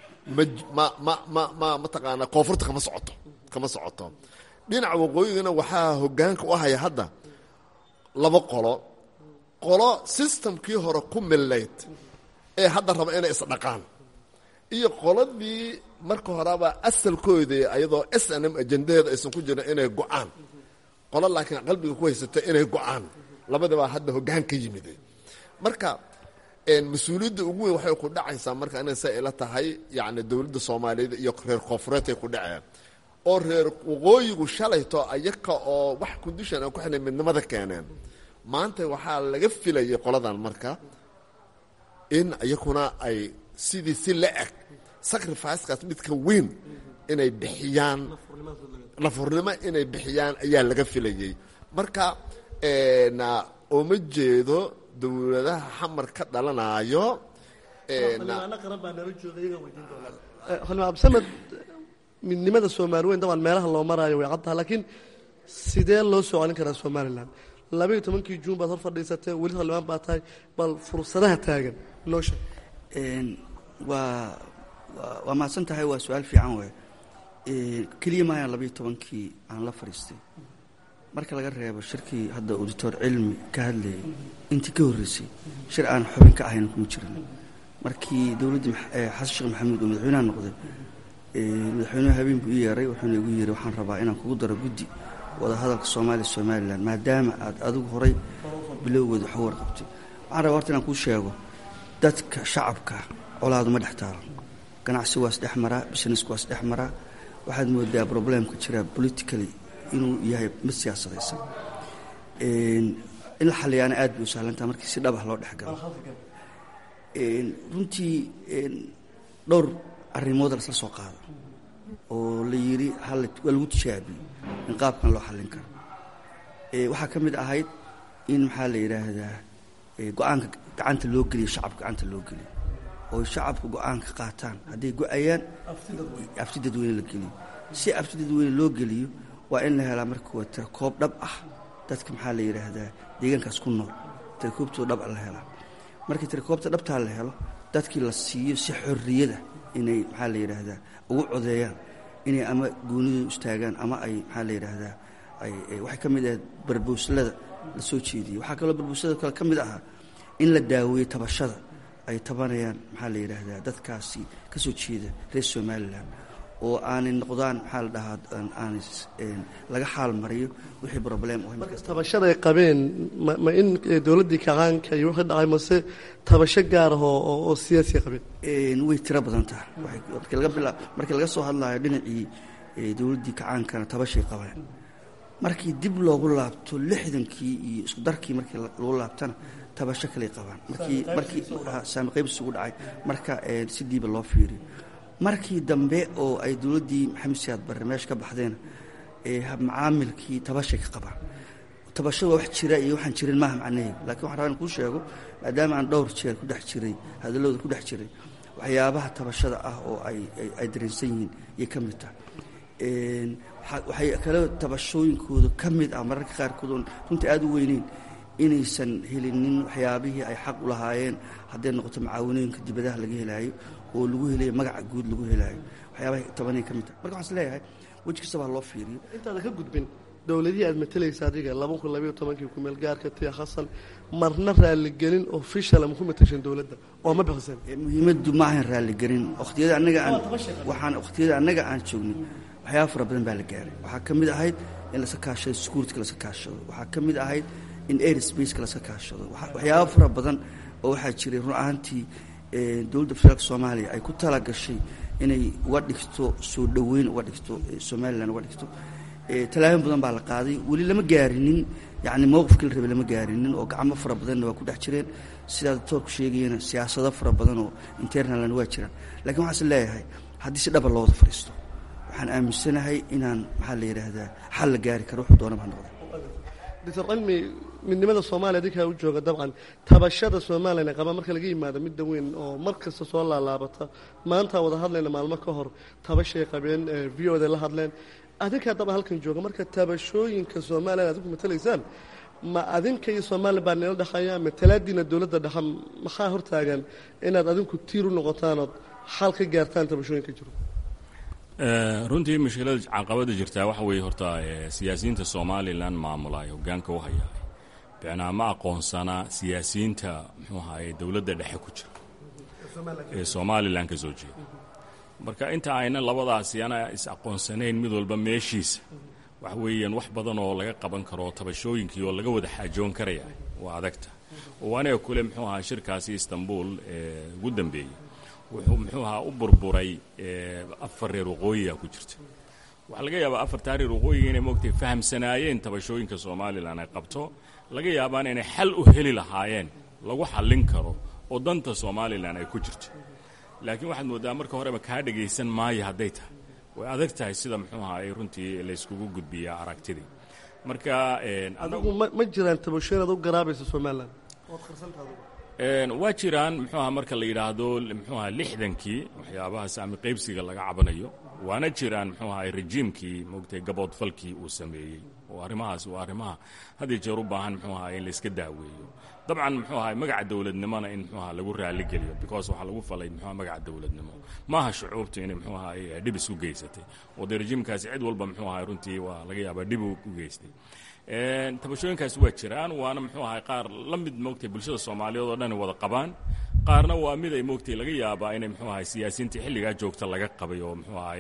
mataqaanaa koonfurta kama socoto dhinaca waqooyigana waxaa hoggaanka u haya hadda laba qolo systemkii hore ku millayd ee hadda raba inay isdhaqaan iyo qoladii marka horeba asalkoodii ayadoo SNM ajendaheeda aysan ku jirin inay go'aan qolo laakiin qalbiga ku haysata inay go'aan labadaba hadda hoggaan ka yimid marka mas-uuliyadda ugu weyn waxay ku dhacaysaa marka inay sa ila tahay yacni dawladda Soomaaliyeed iyo reer koonfureed ay ku dhaceen oo reer waqooyigu shalayto ayaka oo wax condition aan ku xidhnay midnimada keeneen maanta waxaa laga filayay qoladan marka in iyakuna ay sidii si la eg sacrificekaas midka weyn inay bixiyaan nafurnimo inay bixiyaan ayaa laga filayay marka uma jeedo dowladaha xamar ka dhalanayo abdisamed midnimada soomaali weyn dabcan meelaha loo maraayo way caddaha laakiin sidee loo soo celin karaa somalilan 12 juun baad hor fadhiisatay weli xildhibaan baa tahay bal fursadaha taagan noo sheeg waa mahadsan tahay waa su-aal fiican wey keliya maayaan 12kii aan la fadhiistay marka laga reebo shirkii hadda auditor cilmi ka hadlayay intii ka horreysay shir aan xubin ka ahayn kuma jirin markii dowladdii xasan sheekh maxamuud oo madaxweynaha noqday madaxweynuhu habeen buu ii yeeray wuxuuna igu yidhi waxaan rabaa inaan kugu daro guddi wadahadalka soomaaliya somalilan maadaama aad adigu horay bilowgeeda wax u warqabtay waxaan rabaa horta inaan kuu sheego dadka shacabka colaadu ma dhex taalo ganacsi waa isdhex maraa businesska waa isdhex maraa waxaad moodaa problemka jira politically inuu yahay mid siyaasadaysan in la xaliyaana aad bay u sahlantaha markii si dhabah loo dhexgalo runtii dhowr arrimood la isla soo qaado oo la yidhi waa lagu tijaabiyey in qaabkan loo xallin karo waxaa ka mid ahayd in maxaa la yidhaahdaa go-aanka gacanta loo geliyo shacabka gacanta loo geliyo oo shacabka go-aanka qaataan hadday go-ayaan afti dadweyne la geliyo si afti dadweyne loo geliyo waa in la helaa marka waa tirakoob dhab ah dadka maxaa la yidhaahdaa deegaankaas ku nool tirakoobtooda dhab la helaa markii tirakoobta dhabtaa la helo dadkii la siiyo si xorriyada inay maxaa la yidhaahdaa ugu codeeyaan inay ama goonidooda istaagaan ama ay maxaa la yidhaahdaa waxay ka mid ahayd barbowslada la soo jeediyey waxaa kaloo barbowslada kale ka mid ahaa in la daaweeyo tabashada ay tabanayaan maxaa la yidhaahdaa dadkaasi ka soo jeeda reer somalilan oo aanay noqdaan maxaa la dhahaa aanay laga xaal mariyo wixii problem tabashada ay qabeen ma in dowladdii kacaanka iyo wixii dhacay mase tabasho gaar ah oo siyaasi qabeen way tiro badan tahay markii laga soo hadlayo dhinacii dowladdii kacaankana tabashay qabeen markii dib loogu laabto 60kii iyo isku darkii markii lagu laabtana tabasho kale qabaan markii saami qaybsi ugu dhacay marka si diiba loo fiiriyo markii dambe oo ay dowladdii maxamed siyaad barre meesha ka baxdeena macaamilkii tabashay ka qabaan tabashada waa wax jira iyo waxaan jirin maaha macnaheedu laakiin waxaan rabaa in kuu sheego maadaama aan dhowr jeer ku dhex jiray hadallooda ku dhex jiray waxyaabaha tabashada ah oo ay dareensan yihiin iyo ka mid tahay waxay kale tabashooyinkooda ka mid ah mararka qaarkood oon runtii aada u weyneyn inaysan helinin waxyaabihii ay xaq u lahaayeen hadday noqoto macaawanooyinka dibadaha laga helaayo oo lagu helayo magaca guud lagu helaayo waxyaabaha tabanay ka mid tahay marka waxaan is leeyahay weji kastaba ha loo fiiriyo intaada ka gudbin dowladihii aad matalaysa adiga 2012 kumeel gaarka tia xasan marna raaligelin official ama ku matashan dowladda oo ma bixiseen muhiimaddu ma ahan raaligelin waqtiyada annaga aan joognay waxyaaba fara badan baa la gaaray waxaa ka mid ahayd in laska kaashado security-ka laska kaashado waxaa ka mid ahayd in air space-ka laska kaashado waxyaaba fara badan oo waxaa jiray run ahaantii dowladda federaalka soomaaliya ay ku tala gashay inay uga dhigto soo dhoweyn uga dhigto somalilan uga dhigto tallaabin badan baa la qaaday weli lama gaarinin yacni mowqifkii la rabay lama gaarinin oo gacmo fara badanna waa ku dhex jireen sidaa doctoorku sheegayana siyaasado fara badan oo internalna waa jiraan lakiin waxaas leeyahay haddii si dhaba loo wada fadhiisto waxaan aaminsanahay inaan maxaa la yidhaahdaa xal la gaari karo wuxuu doonaba ha noqda doctor cilmi midnimada soomaaliya adinkaa u jooga dabcan tabashada somalilan qaba marka laga yimaado midda weyn oo mar kasta soo laalaabata maanta wada hadlayna maalmo ka hor tabashay qabeen v o da la hadleen adinkaa daba halkan jooga marka tabashooyinka somalilan adinku matalaysaan ma adinka iyo somalilan baa nila dhexeeya matalaadiina dowladda dhexe maxaa hortaagan inaad adinku tiir u noqotaan ood xal ka gaartaan tabashooyinka jiro runtii mushkilada caqabada jirtaa waxa weeye horta siyaasiyiinta somalilan maamula ee hoggaanka u hayaa bicnaa ma aqoonsana siyaasiyiinta muxuu ahaye dowladda dhexe ku jira ee somalilan ka soo jeeda marka inta ayna labadaasi ana is aqoonsanayn mid walba meeshiisa waxa weeyaan wax badan oo laga qaban karo tabashooyinkii oo laga wada xaajoon karaya waa adagta oo aniga kule muxuu ahaa shirkaasi istanbul ee ugu dambeeyey wuxuu muxuu ahaa u burburay afar reer waqooyiga ku jirta waxaa laga yaabaa afarta reer waqooyiga inay moogtay fahamsanaayeen tabashooyinka somalilan ay qabto laga yaabaan inay xal u heli lahaayeen lagu xallin karo oo danta somalilan ay ku jirto laakiin waxaad mooddaa marka horeba kaa dhegaysan maayo hadday tahay way adag tahay sida muxuu ahaay runtii layskugu gudbiyaa aragtidii marka adigu ma jiraan tabashooyin aad u garaabaysa somalilan ood qarsantaadu waa jiraan muxuu aha marka la yidhaahdo muxuu aha 60kii waxyaabaha saami qaybsiga laga cabanayo waana jiraan muxuu ahay rejiimkii moogtay gaboodfalkii uu sameeyey oo arrimahaas waa arrimaha had iyo jeer u baahan muxuu ahay in la iska daaweeyo dabcan muxuu ahay magaca dawladnimona in muxuu ahaa lagu raali geliyo because waxaa lagu falay muxuu magaca dawladnimo maaha shucuubta inay muxuu ahay dhib isku geysatay oo dee rejiimkaasi cid walba muxuu ahay runtii waa laga yaabaa dhib u geystay tabashooyinkaasi waa jiraan waana muxuu ahay qaar la mid moogtay bulshada soomaaliyeed oo dhan wada qabaan qaarna waa mid ay moogtay laga yaabaa inay muxuu ahay siyaasiyiintii xilligaa joogta laga qabay oo muxuu ahay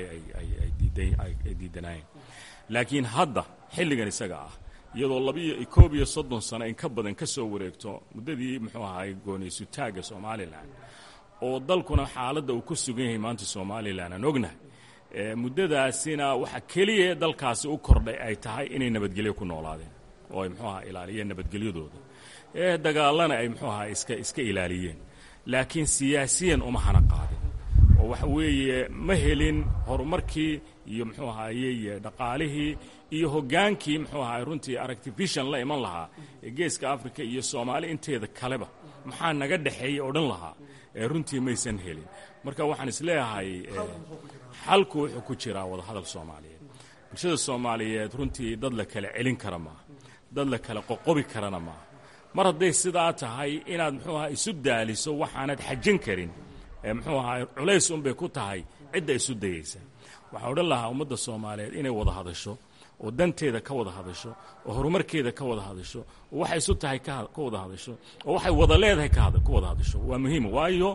ay diidanayeen laakiin hadda xilligan isaga ah iyadoo 31 sano in ka badan ka soo wareegto muddadii muxuu ahay gooniisutaaga somalilan oo dalkuna xaaladda uu ku sugan yahay maanta somalilan aan ognahay muddadaasina waxa keliya dalkaasi u kordhay ay tahay inay nabadgelyo ku noolaadeen oo ay muxuu ahaa ilaaliyeen nabadgelyadooda dagaalana ay muxuu ahaa iska ilaaliyeen laakiin siyaasiyan uma hana qaadin oo waxa weeye ma helin horumarkii iyo muxuu ahaayey dhaqaalihii iyo hoggaankii muxuu ahaay runtii artificial la iman lahaa ee geeska africa iyo soomaali inteeda kaleba maxaa naga dhexeeyey oo dhan lahaa runtii maysan helin marka waxaan isleeyahay xalku wuxuu ku jiraa wadahadal soomaaliyeed bulshada soomaaliyeed runtii dad la kala celin kara maaha dad la kala qoqobi karana maaha mar hadday sidaa tahay inaad muxuu ahaa isu daaliso waxaanad xajin karin muxuu ahaa culays unbay ku tahay cidda isu dayaysa waxaa odhan lahaa ummadda soomaaliyeed inay wada hadasho oo danteeda ka wada hadasho oo horumarkeeda ka wada hadasho oo waxay isu tahay ka wada hadasho oo waxay wada leedahay ka wada hadasho waa muhiim waayo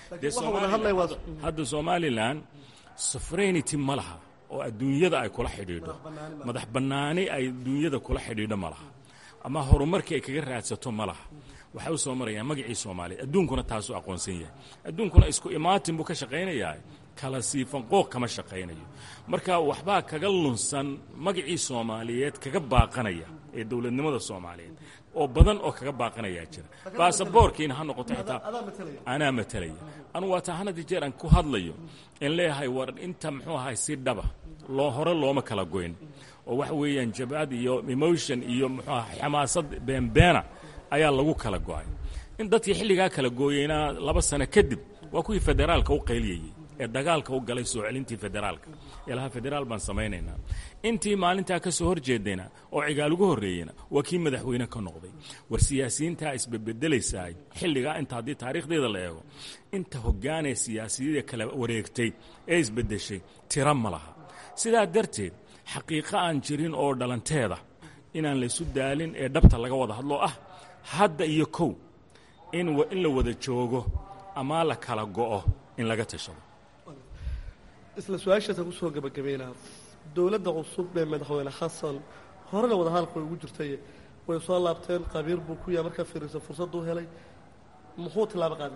hadda somalilan sovereignty ma laha oo adduunyada ay kula xidhiidho madax bannaani ay adduunyada kula xidhiidho ma laha ama horumarkii ay kaga raadsato ma laha waxay u soo marayaan magacii soomaaliyeed adduunkuna taasuu aqoonsan yahay adduunkuna isku imaatin buu ka shaqaynayaa kala siifan qooq kama shaqaynayo marka waxbaa kaga lunsan magacii soomaaliyeed kaga baaqanaya ee dowladnimada soomaaliyeed oo badan oo kaga baaqanayaa jira baasaboorkiina ha noqoto xitaa anaa matalaya anugu waa taa hanadii jeer aan ku hadlayo in leeyahay war inta muxuu ahay si dhaba hore looma kala goyn oo waxa weeyaan jabhad iyo emotion iyo muxuu ahay xamaasad beenbeena ayaa lagu kala go'ay in dadkii xilligaa kala gooyeyna 2 sano kadib waa kuwii federaalka u qayliyey ee dagaalka u galay soo celintii federaalka ilaha federaal baan samaynaynaa intii maalintaa ka soo horjeedayna oo cigaal ugu horreeyeyna waa kii madaxweyne ka noqday war siyaasiyiintaa isbedbedelaysaay xilligaa inta haddii taariikhdeeda la eego inta hoggaanee siyaasiyada kala wareegtay ee isbeddeshay tira ma laha sidaa darteed xaqiiqo aan jirin oo dhalanteeda inaan laysu daalin ee dhabta laga wada hadlo ah hadda iyo kow in la wada joogo ama la kala go'o in laga tashado isla su-aashaasa ku soo gabagabeynaa dowladda cusub ee madaxweyne xasan horena wadahadalka way ugu jirtay way soo laabteen qabiir buu ku yahay markaa fiirisa fursadduu helay muxuu tilaabo qaadi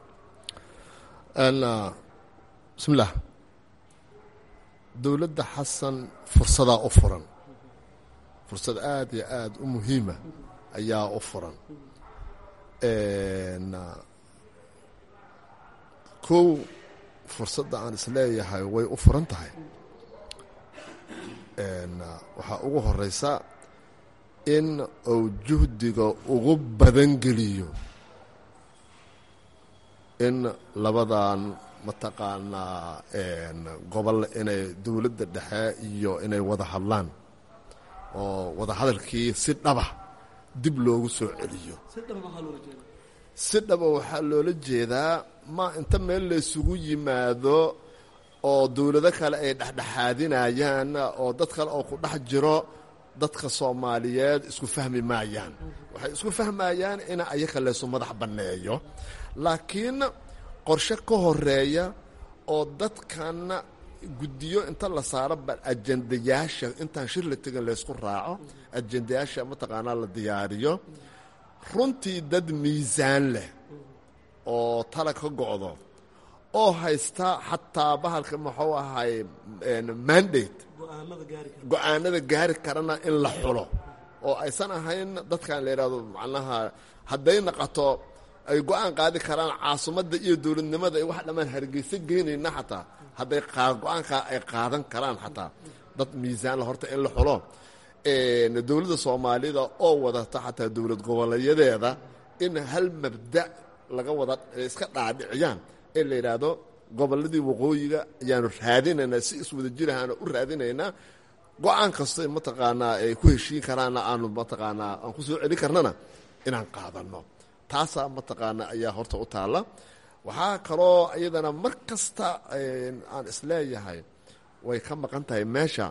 karaa bismillaah dowladda xasan fursadaa u furan fursad aad iyo aad u muhiima ayaa u furan kow fursadda aan isleeyahay way u furan tahay waxaa ugu horeysa in uu juhdiga ugu badan geliyo in labadan mataqaanaa gobol inay dowladda dhexe iyo inay wada hadlaan oo wada hadalkii si dhaba dib loogu soo celiyo si dhaba waxaa loola jeedaa ma inta meel laysugu yimaado oo dowlado kale ay dhexdhexaadinayaan oo dad kale oo ku dhex jiro dadka soomaaliyeed isku fahmi maayaan waxay isku fahmayaan in ayaga laysu madax banneeyo laakiin qorshe ka horeeya oo dadkan guddiyo inta la saaro bal ajendayaasha intaan shir la tegin laysku raaco ajendayaasha mataqaanaa la diyaariyo runtii dad miisaan leh oo tala ka go'do oo haysta xataa bahalka muxuu ahay mandate go-aanada gaari karana in la xulo oo aysan ahayn dadkan la yidhahdo macnaha hadday naqato ay go-aan qaadi karaan caasimadda iyo dowladnimada ay wax dhammaan hargeysa geynayna xataa hadday go-aankaa ay qaadan karaan xataa dad miisaan la horta in la xulo dowladda soomaalida oo wadata xataa dowlad goboleeyadeeda in hal mabda' laga wada iska dhaadhiciyaan ee la yidhaahdo gobolladii waqooyiga ayaanu raadinaynaa si iswada jirahaana u raadinaynaa go-aan kasta mataqaanaa ay ku heshiin karaanna aanu mataqaanaa aan ku soo celin karnana inaan qaadanno taasaa mataqaanaa ayaa horta u taalla waxaa kaloo iyadana mar kasta aan isleeyahay way ka maqan tahay meesha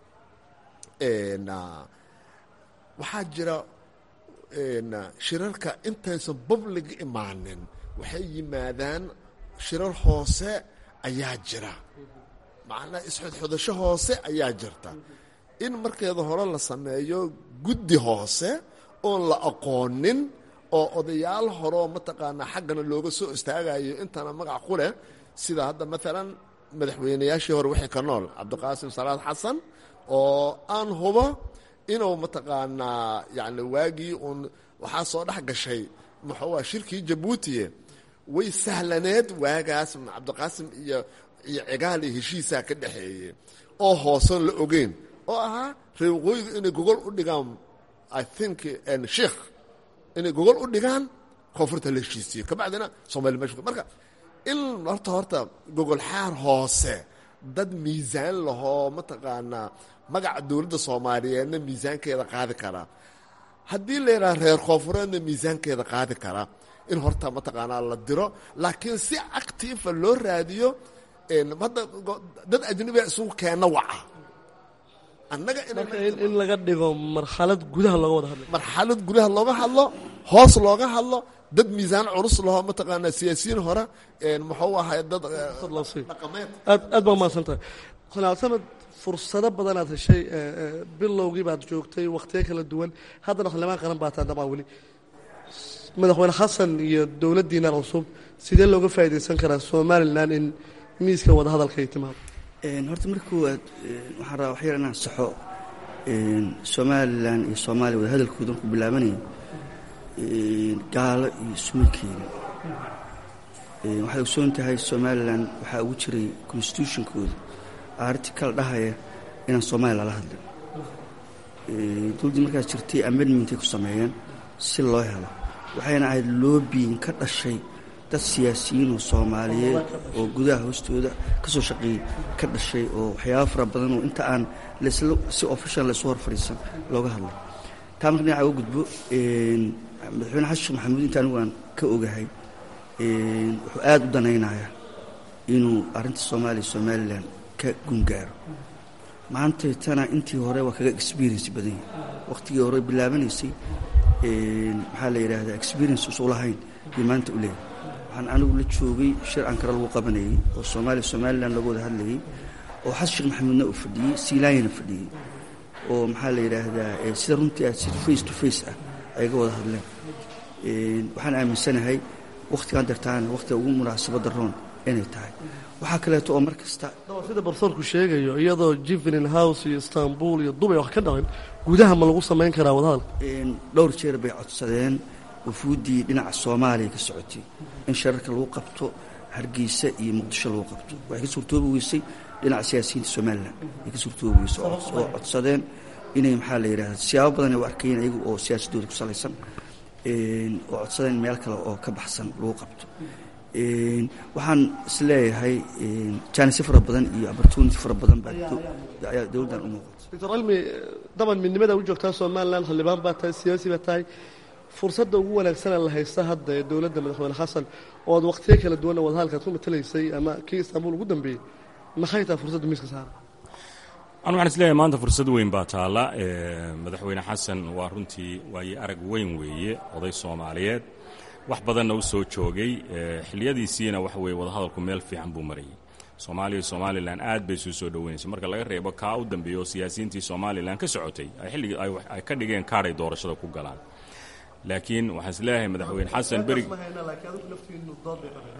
waxaa jira shirarka intaysan public imaanin waxay yimaadaan shirar hoose ayaa jira macnaa isxodxodasho hoose ayaa jirta in markeeda hore la sameeyo guddi hoose oon la aqoonin oo odayaal horeo mataqaanaa xaggana looga soo istaagayo intana magac ku leh sida hadda maalan madaxweynayaashii hore wixii ka nool cabdiqaasim salaad xasan oo aan hubo inuu mataqaanaa yacni waagii uun waxaa soo dhex gashay muxuuaa shirkii jabuutiye way sahlaneed waagaas cabdiqaasim iyo cigaal iyo heshiisaa ka dhexeeyey oo hoosan la ogeyn oo ahaa reer waqooyiga inay gogol u dhigaan I think sheikh inay gogol u dhigaan koonfurta la heshiisiyo kabacdina soomaliya meesha marka in horta gogol xaar hoose dad miisaan lahoo mataqaanaa magaca dowladda soomaaliyeedna miisaankeeda qaadi karaa haddii la yidhaha reer koonfureedna miisaankeeda qaadi karaa in horta mataqaanaa la diro laakiin si actiifa loo raadiyo hadda dad ajnabiga isugu keenna waca annaga in laga dhigo marxalad gudaha looga wada hadlo marxalad gudaha looga hadlo hoos looga hadlo dad miisaan culus lahoo mataqaanaa siyaasiyiin hore muxuu ahay dad dhaqameed aad baa umahadsantahay sanad fursado badanaad heshay bilowgii baad joogtay wakhtiyo kala duwan haddana xildhibaan qaran baa taa dabcan weli madaxweyne xasan iyo dowladdiina cusub sidee looga faa'iidaysan karaa somalilan in miiska wadahadalka ay timaado horta marka koowaad waxaan rabaa waxyar inaan saxo somalilan iyo soomaaliya wadahadalkooda markuu bilaabanaya gaalo iyo suulkeeda waxay ogsoon tahay somalilan waxaa ugu jiray constitutionkooda article dhahaya inaan soomaaliya lala hadlin dowladdii markaas jirtay amendmentay ku sameeyeen si loo helo waxayna ahayd loobiyin ka dhashay dad siyaasiyiin oo soomaaliyeed oo gudaha hoostooda ka soo shaqeeyey ka dhashay oo waxyaaba fara badan oo inta aan si official laysu hor fadhiisan looga hadlay taa marka dhinaca uga gudbo madaxweyne xasan sheekh maxamuud inta anigu aan ka ogahay wuxuu aada u danaynayaa inuu arrinta soomaaliya somalilan ka gungaaro maanta tana intii hore waa kaga experience badan yahay wakhtigii hore bilaabanaysay maxaa la yidhaahdaa experience usu lahayn iyo maanta u leeyahay waxaan anigu la joogay shir ankara lagu qabanayay oo somalilan laga wada hadlayay oo xasan sheekh maxamuudna uu fadhiyey siilaanyana fadhiyey oo maxaa la yidhaahdaa sida runtii si face to face ah ay ga wada hadleen waxaan aaminsanahay wakhtigaan dartaana wakhtiga ugu munaasabadda roon inay tahay waxaa kaleeto oo mar kasta sida barsoorku sheegayo iyadoo jivelin house iyo istanbul iyo dubay wax ka dhaqan gudaha ma lagu samayn karaa wadahadalka dhowr jeer bay codsadeen wafuuddii dhinaca soomaaliya ka socotay in shararka lagu qabto hargeysa iyo muqdisho lagu qabto waxay ka suurtoobi weysay dhinaca siyaasiyiinta somalilan ay ka suurtoobi weysay oo codsadeen inay maxaa la yidhahda siyaabo badan ay u arkayeen ayagu oo siyaasadooda ku salaysan oo codsadeen meel kale oo ka baxsan lagu qabto waxaan isleeyahay jaanisyo fara badan iyo opportunity fara badan baa dowladdan u muuqata doctor cilmi daban midnimada u joogtaa somalilan xildhibaan baa tahay siyaasi baa tahay fursadda ugu wanaagsana la haysta hadda ee dowladda madaxweyne xasan oo aad wakhtiyo kala duwanna wadahadalkaad ku matalaysay ama kii istanbul ugu dambeeyey maxay tahay fursadda miiska saara waxaan isleeyahay maanta fursad weyn baa taalla madaxweyne xasan waa runtii waaye arag weyn weeye oday soomaaliyeed wax badanna u soo joogay xiliyadiisiina waxa weeye wadahadalku meel fiican buu marayay soomaaliya iyo somalilan aad bay isu soo dhoweynaysay marka laga reebo kaa u dambeeya oo siyaasiyiintii somalilan ka socotay ay xilligii ay ka dhigeen kaadhay doorashada ku galaan laakiin waxaan isleeyahay madaxweyne xasan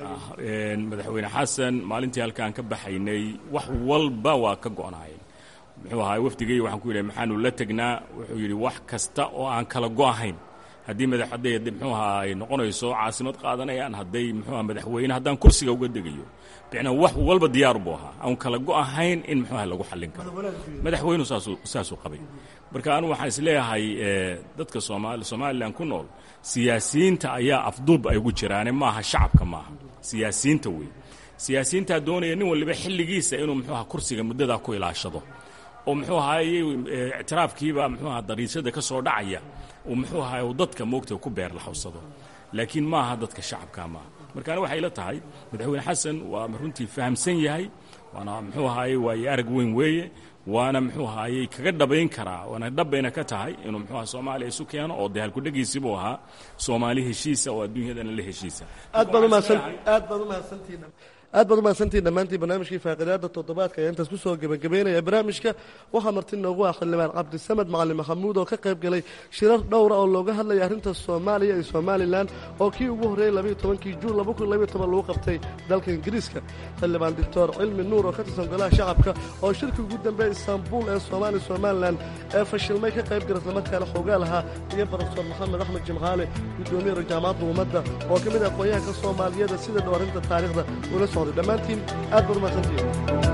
madaxweyne xasan maalintii halkaan ka baxaynay wax walba waa ka go'naayeen muxuu ahaa wafdigay waxaan ku yidhi maxaanu la tegnaa wuxuu yidhi wax kasta oo aan kala go-ahayn haddii madaxadday muxuu ahaa ay noqonayso caasimad qaadanayaan hadday muxuu aha madaxweyne haddaan kursiga uga degayo bicnaa wax walba diyaar buu ahaa aan kala go-ahayn in muxuu aha lagu xallin karo madaxweynuhu saasuu qabay marka anigu waxaan isleeyahay dadka somalilan ku nool siyaasiyiinta ayaa afduub ay ugu jiraane maaha shacabka maaha siyaasiyiinta wey siyaasiyiintaa doonaya nin waliba xilligiisa inuu muxuu aha kursiga muddadaa ku ilaashado oo muxuu ahaayey ictiraafkiiba muxuu aha dariishada ka soo dhacaya uu muxuu ahaay uu dadka moogta ku beer la xawsado laakiin maaha dadka shacabka maaha markaana waxay la tahay madaxweyne xasan waa runtii fahamsan yahay waana muxuu ahaayey waaye arag weyn weeye waana muxuu ahaayey kaga dhabayn karaa waana dhabayna ka tahay inuu muxuu aha soomaaliya isu keeno oo dee halkudhegiisii buu ahaa soomaali heshiisa oo adduunyadana la heshiisa aad baad umahadsantihiin dhammaantiin barnaamijkii faaqidaada toddobaadka ayaa intaas kusoo gebagabeynaya barnaamijka waxaa marti noogu ah xildhibaan cabdisamed macalin maxamuud oo ka qayb galay shirar dhowra oo looga hadlaya arrinta soomaaliya iyo somalilan oo kii ugu horreeyey 12 juun 2012 lagu qabtay dalka ingiriiska xildhibaan doctor cilmi nuur oo ka tirsan golaha shacabka oo shirkii ugu dambeeya istanbul ee soomaaliya somalilan ee fashilmay ka qayb gala islamarkaana xoogaa lahaa iyo barofesor maxamed axmed jimcaale guddoomiyaha jaamacadda ummadda oo ka mid ah aqoonyahanka soomaaliyada sida dhow arrinta taariikhda ula socday dhammaantiin aad baad umahadsantihiin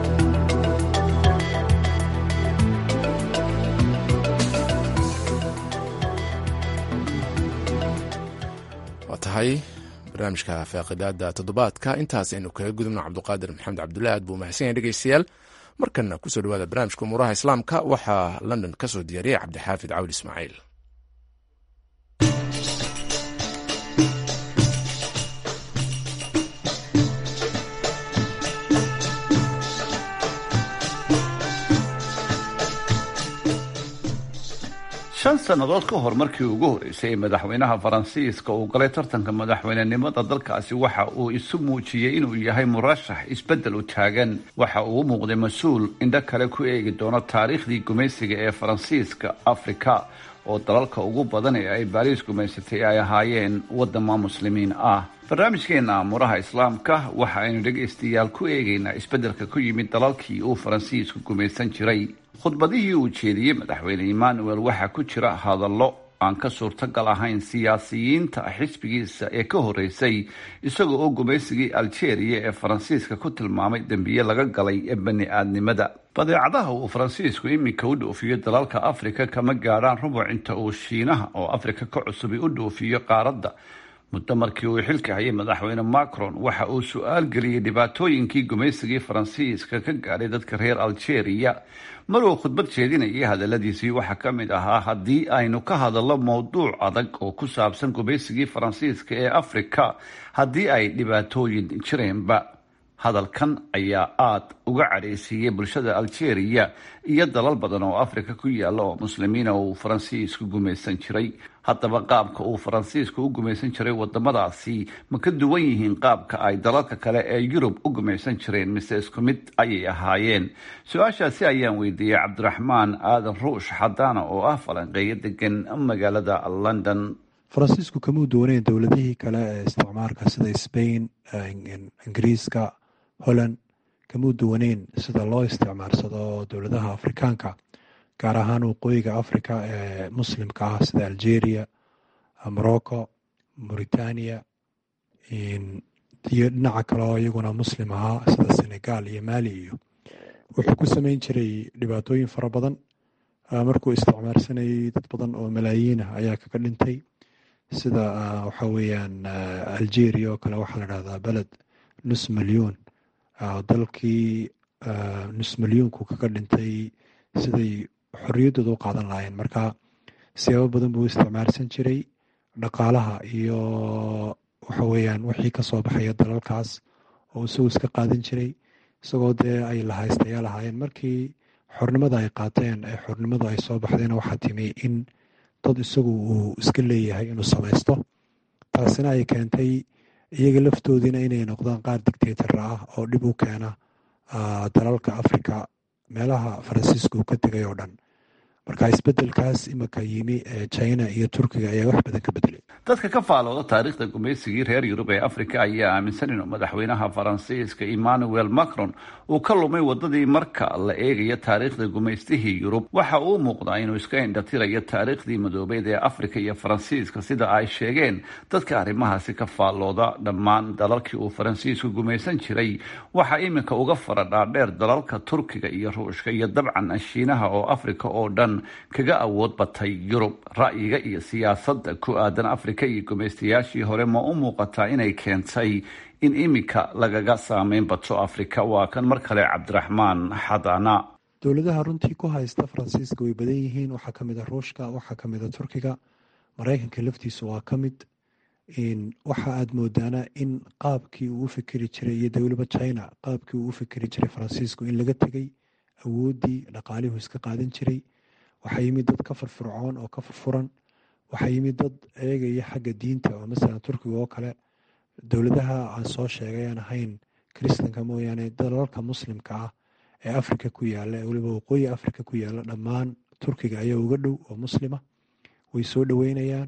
waa tahay barnaamijka faaqidaada toddobaadka intaas aynu kaga gudubno cabduqaadir maxamed cabdullahi aad buu mahadsan yahay dhegeystayaal markanna kusoo dhawaada barnaamijka umuuraha islaamka waxaa london ka soo diyaariyey cabdixaafid cawli ismaaciil shan sannadood ka hor markii ugu horreysay madaxweynaha faransiiska uu galay tartanka madaxweynenimada dalkaasi waxa uu isu muujiyey inuu yahay murashax isbeddel u taagan waxa uu u muuqday mas-uul indho kale ku eegi doono taariikhdii gumaysiga ee faransiiska afrika oo dalalka ugu badan ee ay baariis gumaysatay ay ahaayeen wadama muslimiin ah barnaamijkeena amuraha islaamka waxa aynu dhegaystayaal ku eegaynaa isbeddelka ku yimid dalalkii uu faransiisku gumaysan jiray khudbadihii uu jeediyey madaxweyne emmanuel waxaa ku jira hadallo aan ka suurtagal ahayn siyaasiyiinta xisbigiisa ee ka horreysay isaga oo gumaysigii algeria ee faransiiska ku tilmaamay dembiye laga galay ee bani-aadnimada badeecadaha uu faransiisku iminka u dhoofiyo dalalka afrika kama gaadhaan rubuc inta uu shiinaha oo afrika ka cusubi u dhoofiyo qaaradda muddo markii uu xilka hayay madaxweyne macron waxa uu su-aal geliyey dhibaatooyinkii gumaysigii faransiiska ka gaadhay dadka reer algeria mar uu khudbad jeedinayay hadaladiisii waxaa ka mid ahaa haddii aynu ka hadallo mowduuc adag oo ku saabsan gumaysigii faransiiska ee afrika haddii ay dhibaatooyin jireenba hadalkan ayaa aada uga cadhaysiiyey bulshada algeria iyo dalal badan oo afrika ku yaalla oo muslimiina uu faransiisku gumaysan jiray haddaba qaabka uu faransiisku u gumaysan jiray wadamadaasi ma ka duwan yihiin qaabka ay dalalka kale ee yurub u gumaysan jireen mise isku mid ayay ahaayeen su-aashaasi ayaan weydiiyey cabdiraxmaan aadan ruush xadaana oo ah falanqeeyo degan magaalada london faransiisku kamuu duwaneyn dowladihii kale ee isticmaarka sida Spain, Ingiriiska, Holland kamuu duwaneyn sida loo isticmaarsado dowladaha Afrikaanka gaar ahaan waqooyiga Afrika ee muslimka ah sida Algeria, Morocco, Mauritania iyo dhinaca kale oo iyaguna muslim ahaa sida Senegal iyo Mali iyo wuxuu ku sameyn jiray dhibaatooyin fara badan markuu isticmaarsanayay dad badan oo malaayiin ah ayaa kaga dhintay sida waxa weeyaan Algeria oo kale waxaa la dhahdaa beled nus milyan dalkii nus milyanku kaga dhintay siday xorriyaddooda u qaadan lahaayeen marka siyaabo badan buu isticmaarsan jiray dhaqaalaha iyo waxa weeyaan wixii ka soo baxaya dalalkaas oo isagu iska qaadan jiray isagoo dee ay lahaystayaal ahaayeen markii xornimada ay qaateen ee xornimadu ay soo baxdeen waxaa timi in dad isagu uu iska leeyahay inuu samaysto taasina ay keentay iyaga laftoodiina inay noqdaan qaar dictator ah oo dhib u keena dalalka Afrika meelaha Faransiisku ka tegay oo dhan marka isbedelkaas imika yimi china iyo turkiga ayaa wax badan ka bedelay. dadka ka faalooda taariikhda gumaysigii reer yurub ee afrika ayaa aaminsan inuu madaxweynaha faransiiska emmanuel macron uu ka lumay wadadii marka la eegayo taariikhda gumaystihii yurub. waxa uu muuqdaa inuu iska indhatirayo taariikhdii madoobeed ee afrika iyo faransiiska sida ay sheegeen dadka arrimahaasi ka faalooda. dhammaan dalalkii uu faransiisku gumaysan jiray waxaa iminka uga faradhaadheer dalalka turkiga iyo ruushka iyo dabcan shiinaha oo afrika oo dhan kaga awood batay yurub. ra'yiga iyo siyaasadda ku aadan afrika iyo gumaystayaashii hore ma u muuqataa inay keentay in iminka lagaga saameyn bato afrika? waa kan mar kale cabdiraxmaan xadana. dowladaha runtii ku haysta faransiiska way badan yihiin. waxaa kamid a ruushka, waxaa kamid a turkiga, maraykanka laftiisu waa ka mid. waxa aad moodaana in qaabkii uu u fikeri jiray iyo dowlaba china qaabkii uu u fikeri jiray faransiisku in laga tegay awooddii dhaqaalihuu iska qaadan jiray. waxaa yimid dad ka firfircoon oo ka furfuran. waxaa yimid dad eegaya xagga diinta oo masalan turkiga oo kale dowladaha aan soo sheegay aan ahayn kiristanka mooyaane dalalka muslimka ah ee afrika ku yaala ee weliba waqooyi afrika ku yaala dhammaan turkiga ayaa uga dhow oo muslima. way soo dhaweynayaan.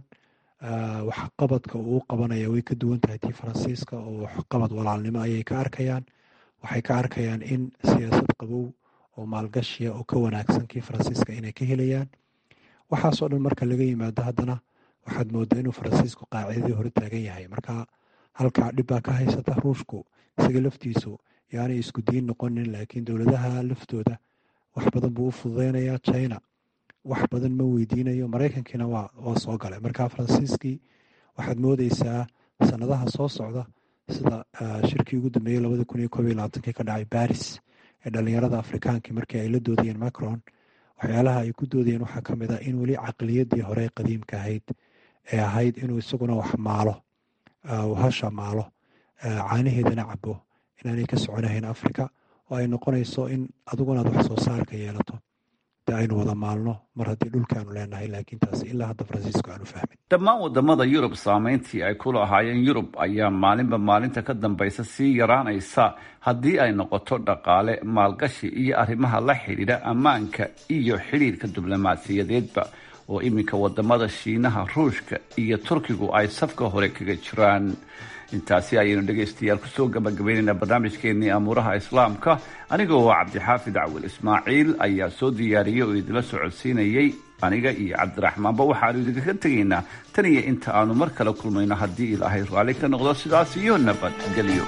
waxqabadka uu qabanaya way ka duwan tahay tii faransiiska oo waxqabad walaalnimo ayay ka arkayaan. waxay ka arkayaan in siyaasad qabow oo maalgashiya oo ka wanaagsan kii faransiiska inay ka helayaan. waxaasoo dhan marka laga yimaado haddana waxaad moodaa inuu faransiisku qaacidadii hore taagan yahay. marka halkaa dhib baa ka haysata. ruushku isaga laftiisu yaanay isku diin noqonin, laakiin dowladaha laftooda wax badan buu u fududeynayaa. china wax badan ma weydiinayo. maraykankiina waa soo galay. marka faransiiskii waxaad moodeysaa sanadaha soo socda sida shirkii ugu dambeeyey 2021 ka dhacay baris ee dhalinyarada afrikaankii markii ay la doodayeen macron, waxyaalaha ay ku doodayeen waxaa ka mid a in weli caqliyadii hore qadiimka ahayd ee ahayd inuu isaguna wax maalo, hasha maalo, caanaheedana cabo, inaanay ka soconahayn afrika oo ay noqonayso in adiguna aad wax soo saarka yeelato de aynu wada maalno mar haddii dhulkaanu leenahay. laakiin taasi ilaa hadda faransiisku aanu fahmin. dhammaan wadamada yurub saameyntii ay ku lahaayeen yurub ayaa maalinba maalinta ka dambaysa sii yaraanaysa haddii ay noqoto dhaqaale, maalgashi iyo arrimaha la xidhiidha ammaanka iyo xidhiidhka diblomaasiyadeedba oo iminka wadamada shiinaha, ruushka iyo turkigu ay safka hore kaga jiraan. intaasi ayaynu dhegaystayaal kusoo gabagabaynaynaa barnaamijkeenii amuuraha islaamka. aniga oo cabdixaafid cawil ismaaciil ayaa soo diyaariyey oo idinla socodsiinayey. aniga iyo cabdiraxmaanba waxaanu idinkaga tegaynaa tan iyo inta aanu mar kale kulmayno haddii ilaahay raalli ka noqdo. sidaas iyo nabadgelyo.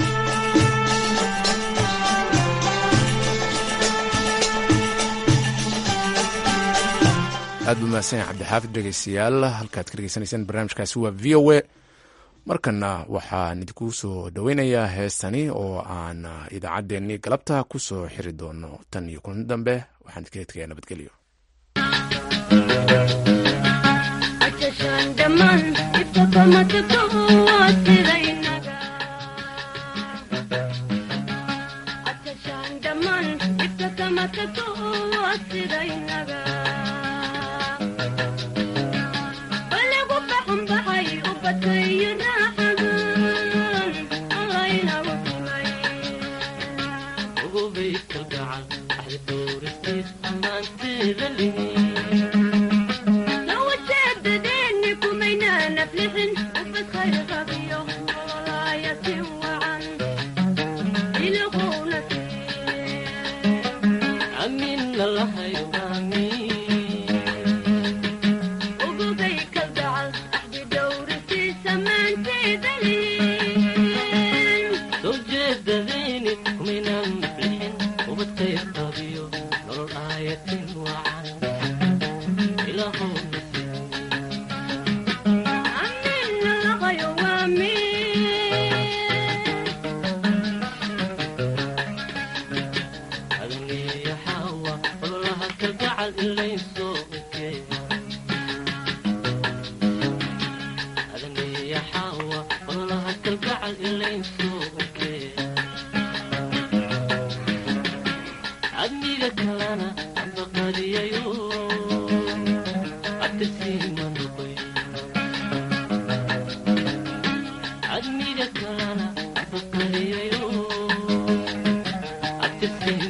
aad buu mahadsan yahay cabdixaafid. dhegaystayaal halkaad ka dhegaysanaysaan barnaamijkaasi waa v o a. markana waxaan idinku soo dhoweynayaa heestani oo aan idaacaddeenii galabta ku soo xiri doono. tan iyo kulan dambe waxaan idinkaga tegayaa nabadgelyo. admiga kalana abaqaliyayo abtisay